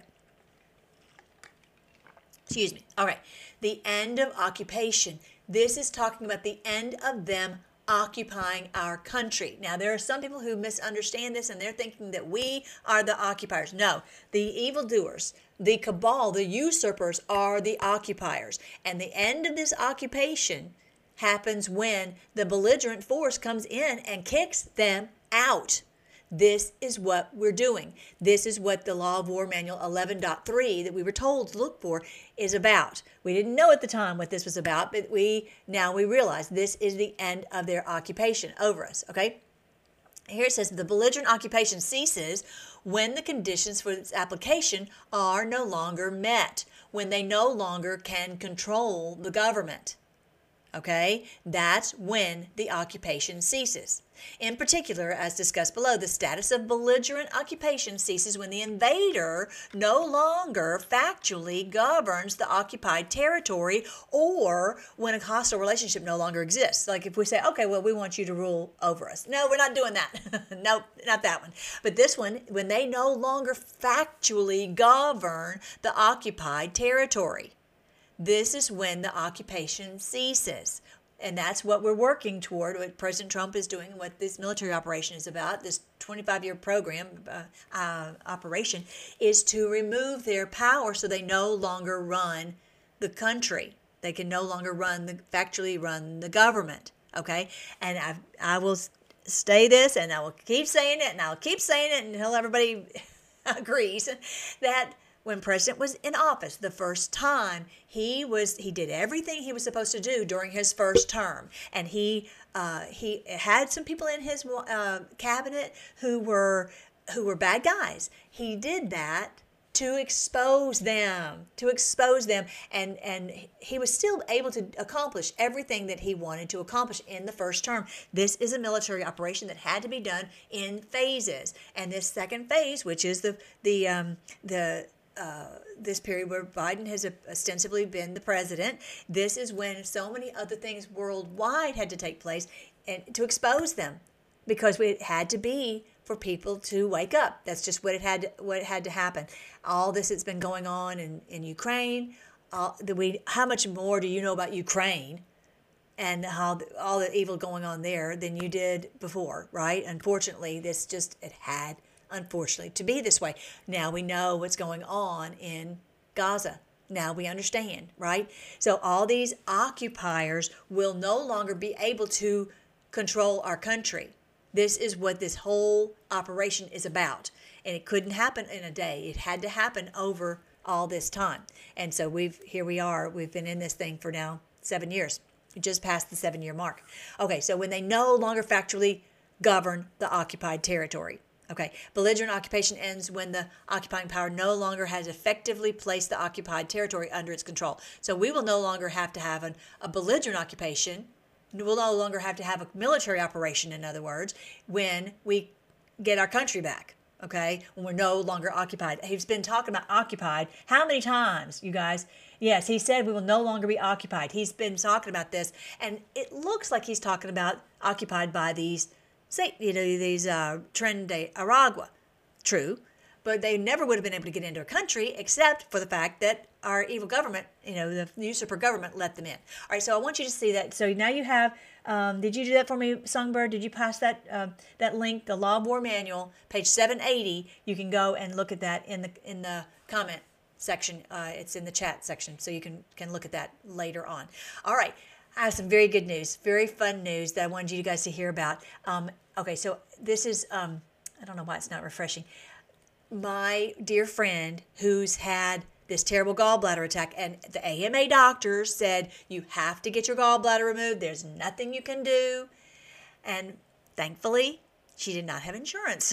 Excuse me. All right. The end of occupation. This is talking about the end of them occupying our country. Now, there are some people who misunderstand this, and they're thinking that we are the occupiers. No, the evildoers, the cabal, the usurpers are the occupiers. And the end of this occupation happens when the belligerent force comes in and kicks them out. This is what we're doing. This is what the Law of War Manual eleven point three that we were told to look for is about. We didn't know at the time what this was about, but we now we realize this is the end of their occupation over us, okay? Here it says the belligerent occupation ceases when the conditions for its application are no longer met, when they no longer can control the government. Okay, that's when the occupation ceases. In particular, as discussed below, the status of belligerent occupation ceases when the invader no longer factually governs the occupied territory, or when a hostile relationship no longer exists. Like if we say, okay, well, we want you to rule over us. No, we're not doing that. No, not that one. But this one, when they no longer factually govern the occupied territory. This is when the occupation ceases. And that's what we're working toward, what President Trump is doing, what this military operation is about, this twenty-five-year program, uh, uh, operation, is to remove their power so they no longer run the country. They can no longer run, the factually run the government, okay? And I, I will say this, and I will keep saying it, and I'll keep saying it until everybody agrees that when President was in office the first time, he was he did everything he was supposed to do during his first term, and he uh, he had some people in his uh, cabinet who were who were bad guys. He did that to expose them, to expose them, and and he was still able to accomplish everything that he wanted to accomplish in the first term. This is a military operation that had to be done in phases, and this second phase, which is the the um, the Uh, this period where Biden has ostensibly been the president, this is when so many other things worldwide had to take place and to expose them, because it had to be for people to wake up. That's just what it had to, what had to happen. All this that's been going on in, in Ukraine, all, the, we, how much more do you know about Ukraine and how the, all the evil going on there than you did before, right? Unfortunately, this just, it had unfortunately, to be this way. Now we know what's going on in Gaza. Now we understand, right? So all these occupiers will no longer be able to control our country. This is what this whole operation is about. And it couldn't happen in a day. It had to happen over all this time. And so we've here we are. We've been in this thing for now seven years. We just passed the seven-year mark. Okay, so when they no longer factually govern the occupied territory. Okay, belligerent occupation ends when the occupying power no longer has effectively placed the occupied territory under its control. So we will no longer have to have an, a belligerent occupation. We'll no longer have to have a military operation, in other words, when we get our country back. Okay, when we're no longer occupied. He's been talking about occupied. How many times, you guys? Yes, he said we will no longer be occupied. He's been talking about this, and it looks like he's talking about occupied by these, say, you know, these uh, Tren de Aragua. True, but they never would have been able to get into a country except for the fact that our evil government, you know, the usurper government, let them in. All right, so I want you to see that. So now you have. Um, did you do that for me, Songbird? Did you pass that uh, that link, the Law of War Manual, page seven eighty? You can go and look at that in the in the comment section. Uh, it's in the chat section, so you can can look at that later on. All right, I have some very good news, very fun news that I wanted you guys to hear about. Um, okay, so this is um, I don't know why it's not refreshing. My dear friend who's had this terrible gallbladder attack, and the A M A doctors said you have to get your gallbladder removed. There's nothing you can do. And thankfully, she did not have insurance.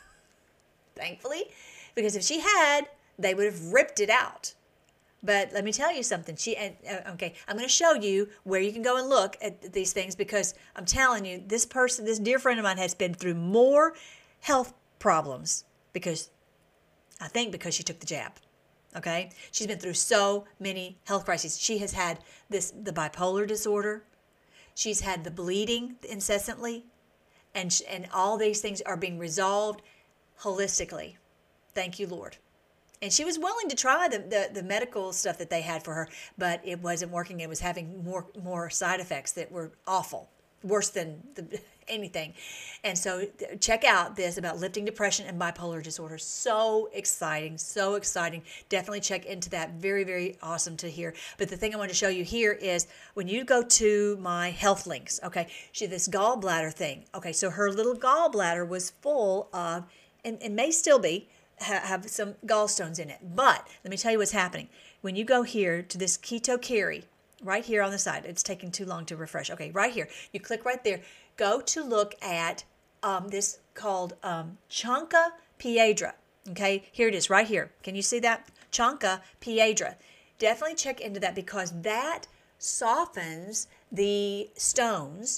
Thankfully, because if she had, they would have ripped it out. But let me tell you something. She and uh, okay, I'm going to show you where you can go and look at these things, because I'm telling you, this person, this dear friend of mine, has been through more health problems because I think because she took the jab. Okay, she's been through so many health crises. She has had this, the bipolar disorder. She's had the bleeding incessantly, and and all these things are being resolved holistically. Thank you, Lord. And she was willing to try the, the, the medical stuff that they had for her, but it wasn't working. It was having more more side effects that were awful, worse than the, anything. And so check out this about lifting depression and bipolar disorder. So exciting, so exciting. Definitely check into that. Very, very awesome to hear. But the thing I want to show you here is when you go to my health links, okay, she this gallbladder thing. Okay, so her little gallbladder was full of, and, and may still be, ha, have some gallstones in it. But let me tell you what's happening. When you go here to this Keto Carry, right here on the side, it's taking too long to refresh. Okay, right here, you click right there. Go to look at um, this called um, Chanca Piedra. Okay, here it is right here. Can you see that? Chanca Piedra. Definitely check into that, because that softens the stones,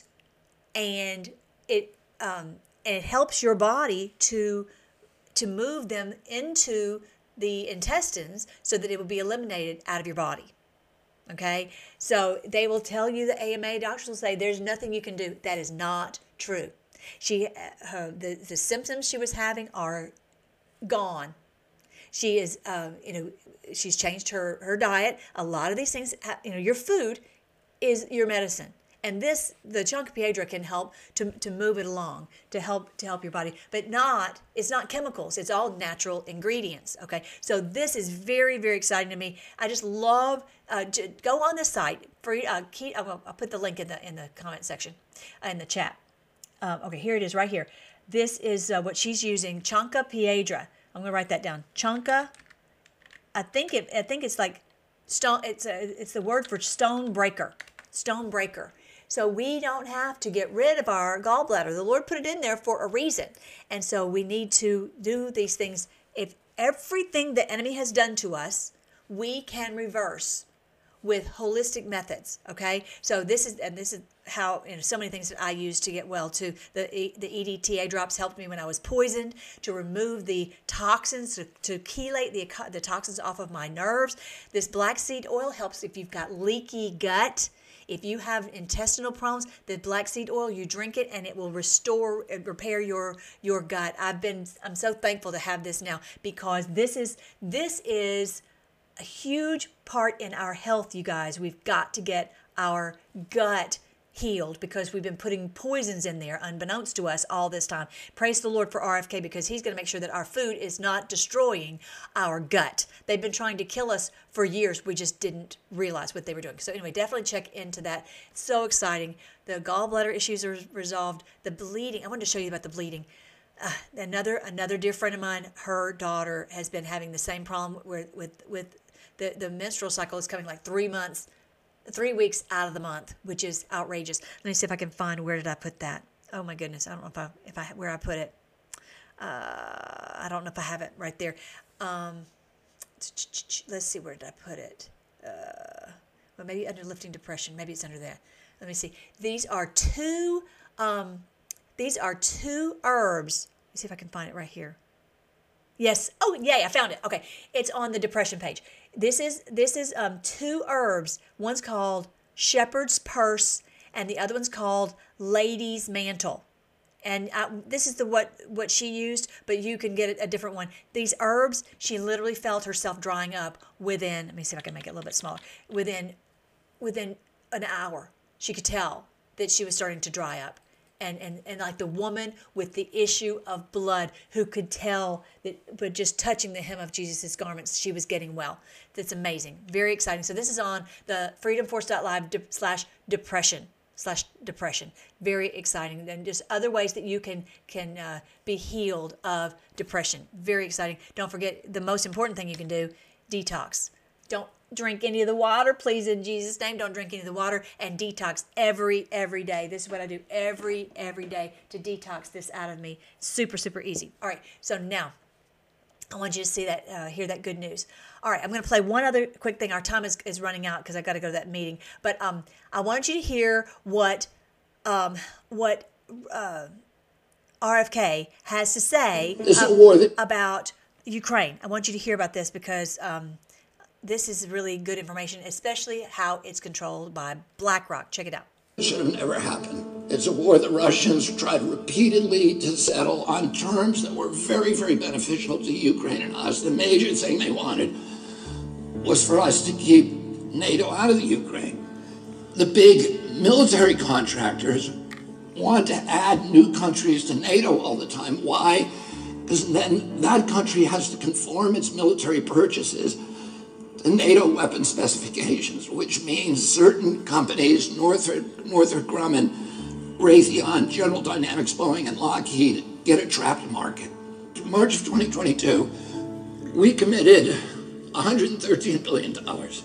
and it um, and it helps your body to to move them into the intestines so that it will be eliminated out of your body. Okay, so they will tell you, the A M A doctors will say there's nothing you can do. That is not true. She, her, the the symptoms she was having are gone. She is, uh, you know, she's changed her her diet. A lot of these things, you know, your food is your medicine. And this, the Chanca Piedra can help to, to move it along, to help to help your body, but not, it's not chemicals. It's all natural ingredients, okay? So this is very, very exciting to me. I just love, uh, to go on the site. For, uh, key, I'll, I'll put the link in the in the comment section, uh, in the chat. Um, okay, here it is right here. This is uh, what she's using, Chanca Piedra. I'm going to write that down. Chanca, I think it. I think it's like stone. It's a, it's the word for stone breaker. Stone breaker. So we don't have to get rid of our gallbladder. The Lord put it in there for a reason. And so we need to do these things. If everything the enemy has done to us, we can reverse with holistic methods, okay? So this is, and this is how, you know, so many things that I use to get well too. The, the E D T A drops helped me when I was poisoned, to remove the toxins, to, to chelate the, the toxins off of my nerves. This black seed oil helps if you've got leaky gut. If you have intestinal problems, the black seed oil, you drink it and it will restore and repair your your gut. I've been I'm so thankful to have this now, because this is this is a huge part in our health, you guys. We've got to get our gut healed, because we've been putting poisons in there unbeknownst to us all this time. Praise the Lord for R F K, because he's going to make sure that our food is not destroying our gut. They've been trying to kill us for years. We just didn't realize what they were doing. So anyway, definitely check into that. It's so exciting. The gallbladder issues are resolved. The bleeding, I wanted to show you about the bleeding. Uh, another another dear friend of mine, her daughter has been having the same problem with with, with the, the menstrual cycle is coming like three months Three weeks out of the month, which is outrageous. Let me see if I can find, where did I put that? Oh my goodness, I don't know if I if I where I put it. Uh, I don't know if I have it right there. Um, let's see, where did I put it? Uh, well, maybe under lifting depression. Maybe it's under that. Let me see. These are two. Um, these are two herbs. Let me see if I can find it right here. Yes. Oh, yay! I found it. Okay, it's on the depression page. This is this is um, two herbs. One's called shepherd's purse, and the other one's called lady's mantle. And I, this is the what what she used, but you can get a different one. These herbs, she literally felt herself drying up within. Let me see if I can make it a little bit smaller. Within within an hour, she could tell that she was starting to dry up. And, and, and like the woman with the issue of blood who could tell that, but just touching the hem of Jesus' garments, she was getting well. That's amazing. Very exciting. So this is on the freedom force dot live de- slash depression slash depression. Very exciting. And just other ways that you can, can uh, be healed of depression. Very exciting. Don't forget the most important thing you can do, detox. Don't drink any of the water, please, in Jesus' name. Don't drink any of the water, and detox every, every day. This is what I do every, every day to detox this out of me. Super, super easy. All right, so now I want you to see that, uh, hear that good news. All right, I'm going to play one other quick thing. Our time is, is running out because I got to go to that meeting. But um, I want you to hear what um, what uh, R F K has to say uh, about Ukraine. I want you to hear about this because um, this is really good information, especially how it's controlled by BlackRock. Check it out. It should have never happened. It's a war the Russians tried repeatedly to settle on terms that were very, very beneficial to Ukraine and us. The major thing they wanted was for us to keep NATO out of the Ukraine. The big military contractors want to add new countries to NATO all the time. Why? Because then that country has to conform its military purchases to NATO weapon specifications, which means certain companies, Northrop, Northrop Grumman, Raytheon, General Dynamics, Boeing, and Lockheed, get a trapped market. In March of twenty twenty-two, we committed one hundred thirteen billion dollars.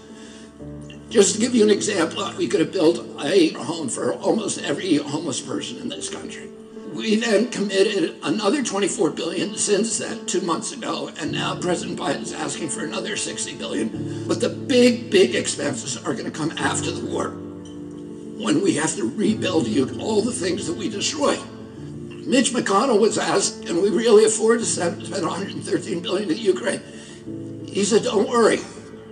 Just to give you an example, we could have built a home for almost every homeless person in this country. We then committed another twenty-four billion dollars since then, two months ago, and now President Biden's asking for another sixty billion dollars. But the big, big expenses are going to come after the war, when we have to rebuild all the things that we destroyed. Mitch McConnell was asked, can we really afford to spend one hundred thirteen billion dollars at Ukraine? He said, don't worry.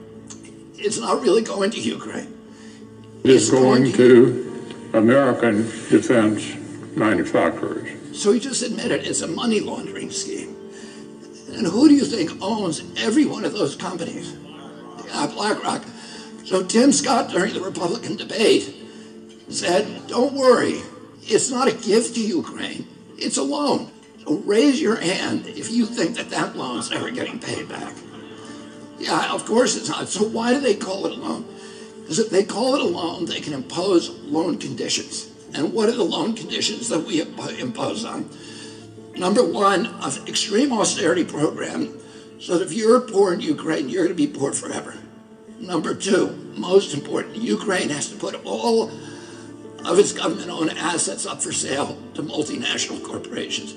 It's not really going to Ukraine. It's going, going to, to American defense manufacturers. So he just admitted it's a money laundering scheme. And who do you think owns every one of those companies? Yeah, BlackRock. So Tim Scott, during the Republican debate, said, don't worry, it's not a gift to Ukraine, it's a loan. So raise your hand if you think that that loan's ever getting paid back. Yeah, of course it's not. So why do they call it a loan? Because if they call it a loan, they can impose loan conditions. And what are the loan conditions that we impose on? Number one, an extreme austerity program, so that if you're poor in Ukraine, you're going to be poor forever. Number two, most important, Ukraine has to put all of its government-owned assets up for sale to multinational corporations,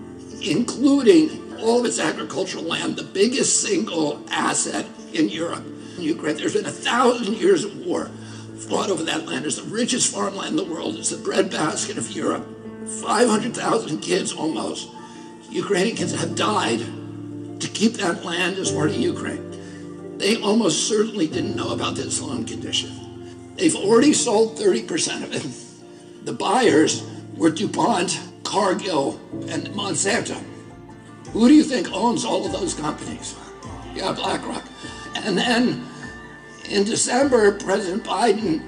including all of its agricultural land, the biggest single asset in Europe. In Ukraine, there's been a thousand years of war fought over that land. It's the richest farmland in the world. It's the breadbasket of Europe. five hundred thousand kids almost, Ukrainian kids, have died to keep that land as part of Ukraine. They almost certainly didn't know about this loan condition. They've already sold thirty percent of it. The buyers were DuPont, Cargill, and Monsanto. Who do you think owns all of those companies? Yeah, BlackRock. And then in December, President Biden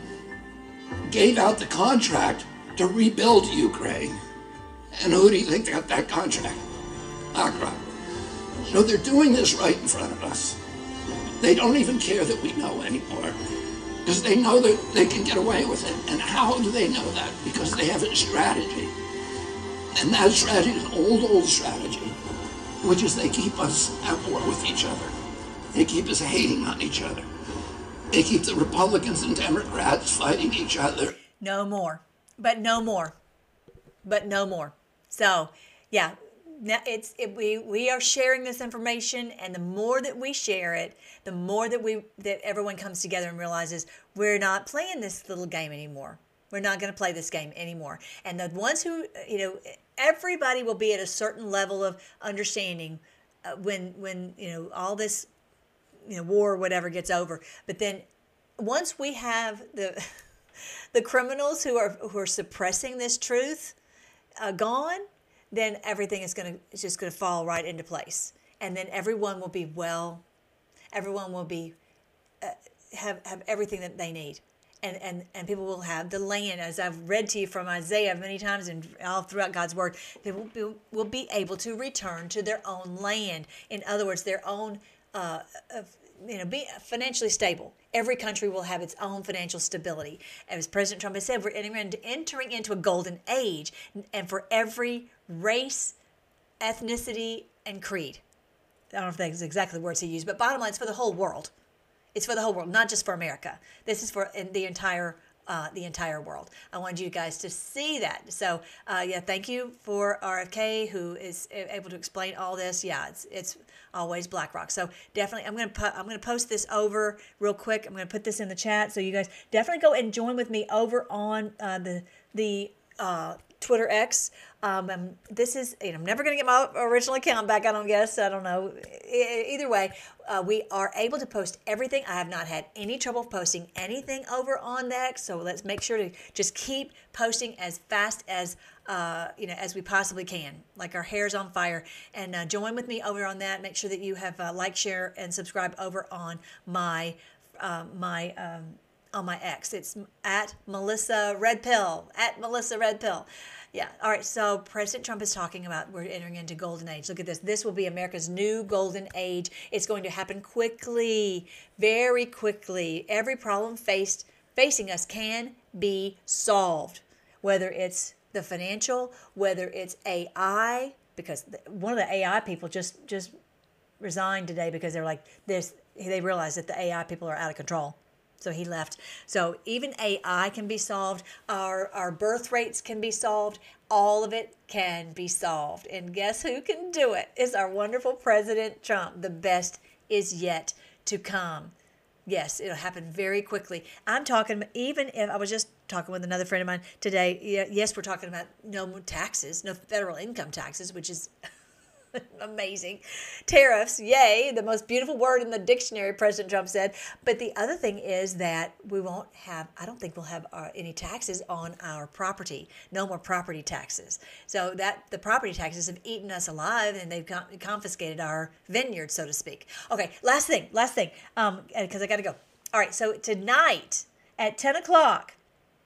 gave out the contract to rebuild Ukraine. And who do you think got that contract? BlackRock. So they're doing this right in front of us. They don't even care that we know anymore, because they know that they can get away with it. And how do they know that? Because they have a strategy. And that strategy is an old, old strategy, which is they keep us at war with each other. They keep us hating on each other. They keep the Republicans and Democrats fighting each other. No more. But no more. But no more. So, yeah, now it's it, we we are sharing this information, and the more that we share it, the more that we that everyone comes together and realizes we're not playing this little game anymore. We're not going to play this game anymore. And the ones who, you know, everybody will be at a certain level of understanding uh, when when you know all this, you know, war or whatever gets over. But then once we have the the criminals who are who are suppressing this truth uh, gone, then everything is going to it's just going to fall right into place, and then everyone will be well, everyone will be uh, have have everything that they need, and and and people will have the land, as I've read to you from Isaiah many times and all throughout God's word. They will be, will be able to return to their own land. In other words, their own uh, uh, you know, be financially stable. Every country will have its own financial stability. As President Trump has said, we're entering into a golden age, and for every race, ethnicity, and creed. I don't know if that's exactly the words he used, but bottom line, it's for the whole world. It's for the whole world, not just for America. This is for the entire uh, the entire world. I wanted you guys to see that. So, uh, yeah, thank you for R F K, who is able to explain all this. Yeah, it's it's always BlackRock. So definitely, I'm gonna pu- I'm gonna post this over real quick. I'm gonna put this in the chat, so you guys definitely go and join with me over on uh, the the uh, Twitter X. Um, and this is, you know, I'm never going to get my original account back, I don't guess. I don't know. E- either way, uh, we are able to post everything. I have not had any trouble posting anything over on that. So let's make sure to just keep posting as fast as, uh, you know, as we possibly can. Like our hair's on fire. And uh, join with me over on that. Make sure that you have uh, like, share, and subscribe over on my, uh, my, um, on my X. It's at Melissa Red Pill, at Melissa Red Pill. Yeah. All right. So President Trump is talking about we're entering into golden age. Look at this. This will be America's new golden age. It's going to happen quickly, very quickly. Every problem faced facing us can be solved, whether it's the financial, whether it's A I, because one of the A I people just just resigned today because they're like this. They realized that the A I people are out of control. So he left. So even A I can be solved. Our our birth rates can be solved. All of it can be solved. And guess who can do it? It's our wonderful President Trump. The best is yet to come. Yes, it'll happen very quickly. I'm talking, even if I was just talking with another friend of mine today. Yes, we're talking about no taxes, no federal income taxes, which is amazing. Tariffs, yay, the most beautiful word in the dictionary, President Trump said. But the other thing is that we won't have, I don't think we'll have uh, any taxes on our property. No more property taxes. So that the property taxes have eaten us alive, and they've con- confiscated our vineyard, so to speak. Okay, last thing, last thing, um, because I got to go. All right, so tonight at ten o'clock,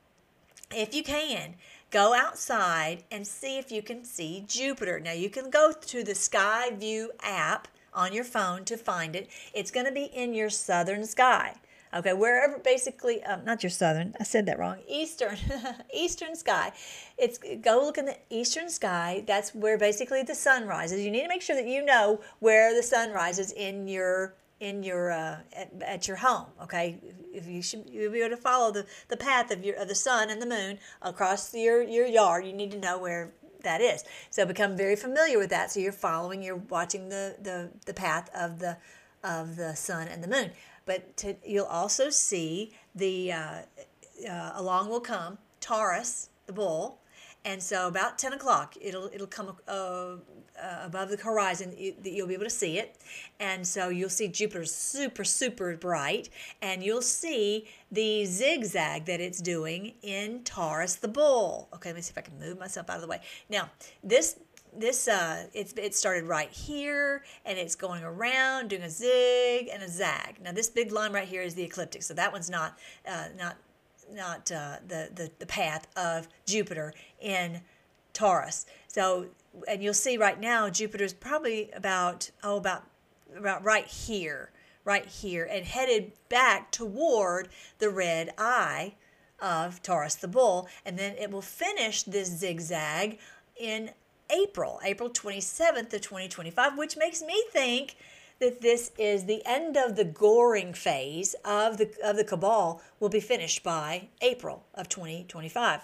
if you can, go outside and see if you can see Jupiter. Now, you can go to the Sky View app on your phone to find it. It's going to be in your southern sky. Okay, wherever basically, um, not your southern, I said that wrong, eastern, eastern sky. It's go look in the eastern sky. That's where basically the sun rises. You need to make sure that you know where the sun rises in your in your uh, at, at your home. Okay, if you should you'll be able to follow the, the path of your of the sun and the moon across your your yard. You need to know where that is. So become very familiar with that. So you're following, you're watching the the, the path of the of the sun and the moon. But to, you'll also see the uh, uh, along will come Taurus, the bull. And so about ten o'clock, it'll it'll come uh, uh, above the horizon. You, you'll be able to see it. And so you'll see Jupiter super, super bright. And you'll see the zigzag that it's doing in Taurus, the bull. Okay, let me see if I can move myself out of the way. Now, this this uh, it's it started right here, and it's going around, doing a zig and a zag. Now, this big line right here is the ecliptic. So that one's not uh, not... not uh, the, the, the path of Jupiter in Taurus. So, and you'll see right now, Jupiter's probably about, oh, about, about right here, right here, and headed back toward the red eye of Taurus the bull. And then it will finish this zigzag in April, April twenty-seventh of twenty twenty-five, which makes me think that this is the end of the goring phase of the of the cabal will be finished by April of twenty twenty-five.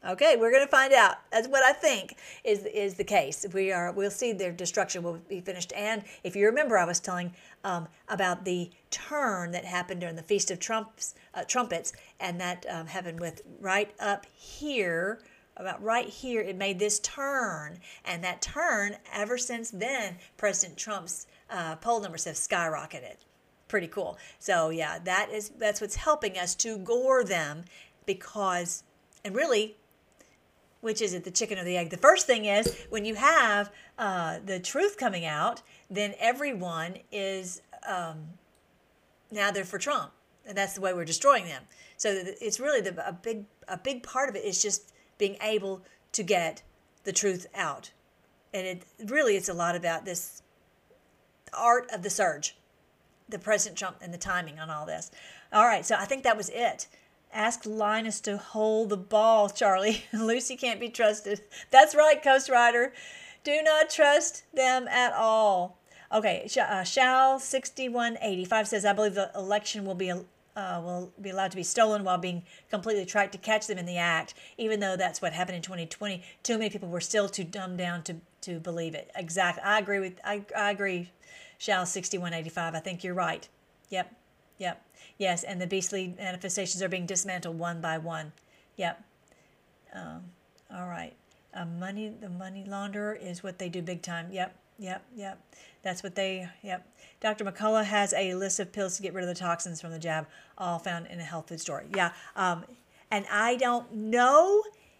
Okay, we're going to find out. That's what I think is is the case. We are. We'll see their destruction will be finished. And if you remember, I was telling um, about the turn that happened during the Feast of Trumps, uh, Trumpets, and that um, happened with right up here, about right here. It made this turn, and that turn, ever since then, President Trump's uh, poll numbers have skyrocketed. Pretty cool. So yeah, that is that's what's helping us to gore them, because, and really, which is it, the chicken or the egg? The first thing is when you have uh, the truth coming out, then everyone is um, now they're for Trump, and that's the way we're destroying them. So it's really the, a big a big part of it is just being able to get the truth out, and it really it's a lot about this art of the surge, the President Trump and the timing on all this. All right, so I think that was it. Ask Linus to hold the ball, Charlie. Lucy can't be trusted. That's right, Coast Rider. Do not trust them at all. Okay, uh, Shal sixty-one eighty-five says, I believe the election will be uh, will be allowed to be stolen while being completely tracked to catch them in the act, even though that's what happened in twenty twenty. Too many people were still too dumbed down to, to believe it. Exactly. I agree with, I, I agree, Shal sixty-one eighty-five. I think you're right. Yep. Yep. Yes, and the beastly manifestations are being dismantled one by one. Yep. Um, all right. Uh, money, the money launderer is what they do big time. Yep. Yep. Yep. That's what they, yep. Doctor McCullough has a list of pills to get rid of the toxins from the jab, all found in a health food store. Yeah. Um, and I don't know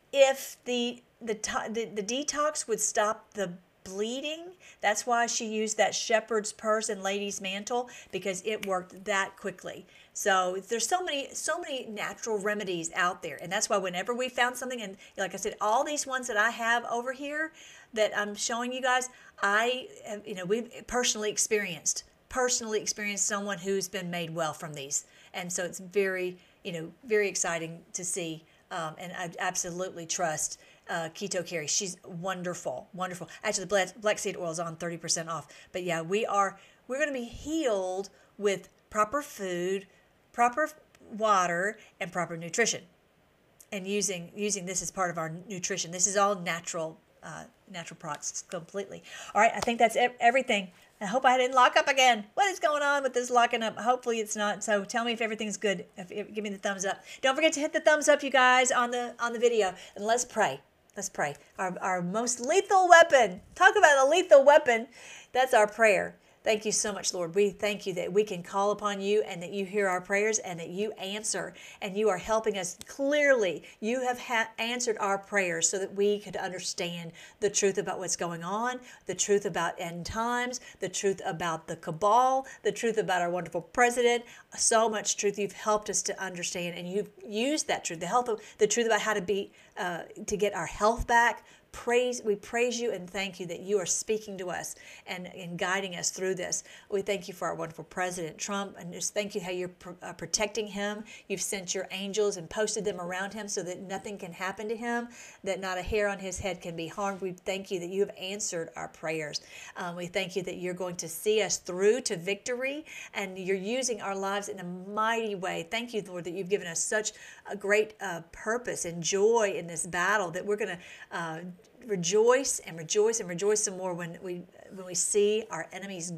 if the, the, to, the, the detox would stop the bleeding. That's why she used that shepherd's purse and lady's mantle, because it worked that quickly. So there's so many so many natural remedies out there, and that's why whenever we found something, and like I said, all these ones that I have over here that I'm showing you guys, I have, you know, we've personally experienced personally experienced someone who's been made well from these, and so it's very you know very exciting to see, um, and I absolutely trust Uh, Keto Carrie. She's wonderful, wonderful. Actually, the black, black seed oil is on thirty percent off. But yeah, we are, we're going to be healed with proper food, proper water, and proper nutrition. And using using this as part of our nutrition. This is all natural, uh, natural products completely. All right, I think that's everything. I hope I didn't lock up again. What is going on with this locking up? Hopefully it's not. So tell me if everything's good. If, if, give me the thumbs up. Don't forget to hit the thumbs up, you guys, on the on the video. And let's pray. Let's pray. Our, our most lethal weapon. Talk about a lethal weapon. That's our prayer. Thank you so much, Lord. We thank you that we can call upon you and that you hear our prayers and that you answer, and you are helping us clearly. You have ha- answered our prayers so that we could understand the truth about what's going on, the truth about end times, the truth about the cabal, the truth about our wonderful president. So much truth you've helped us to understand, and you've used that truth, the health of, the truth about how to be, uh, to get our health back. Praise, we praise you and thank you that you are speaking to us and, and guiding us through this. We thank you for our wonderful President Trump, and just thank you how you're pr- uh, protecting him. You've sent your angels and posted them around him so that nothing can happen to him, that not a hair on his head can be harmed. We thank you that you have answered our prayers. Um, we thank you that you're going to see us through to victory, and you're using our lives in a mighty way. Thank you, Lord, that you've given us such a great uh, purpose and joy in this battle that we're going to uh, rejoice and rejoice and rejoice some more when we when we see our enemies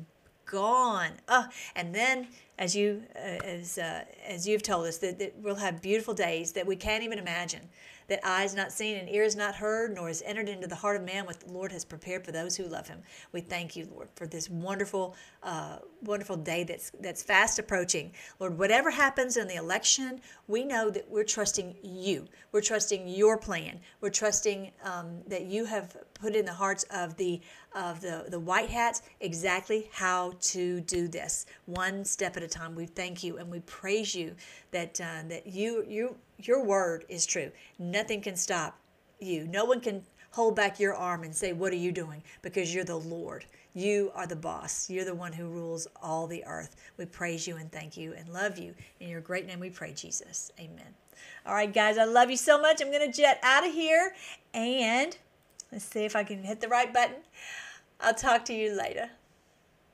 gone. Oh, and then as you uh, as uh, as you've told us that, that we'll have beautiful days that we can't even imagine, that eyes not seen and ears not heard, nor has entered into the heart of man what the Lord has prepared for those who love him. We thank you, Lord, for this wonderful, uh, wonderful day that's that's fast approaching. Lord, whatever happens in the election, we know that we're trusting you. We're trusting your plan. We're trusting um, that you have put in the hearts of the of the, the white hats exactly how to do this, one step at a time. We thank you and we praise you that uh, that you you your word is true. Nothing can stop you. No one can hold back your arm and say, what are you doing? Because you're the Lord. You are the boss. You're the one who rules all the earth. We praise you and thank you and love you. In your great name we pray, Jesus. Amen. All right, guys, I love you so much. I'm going to jet out of here, and let's see if I can hit the right button. I'll talk to you later.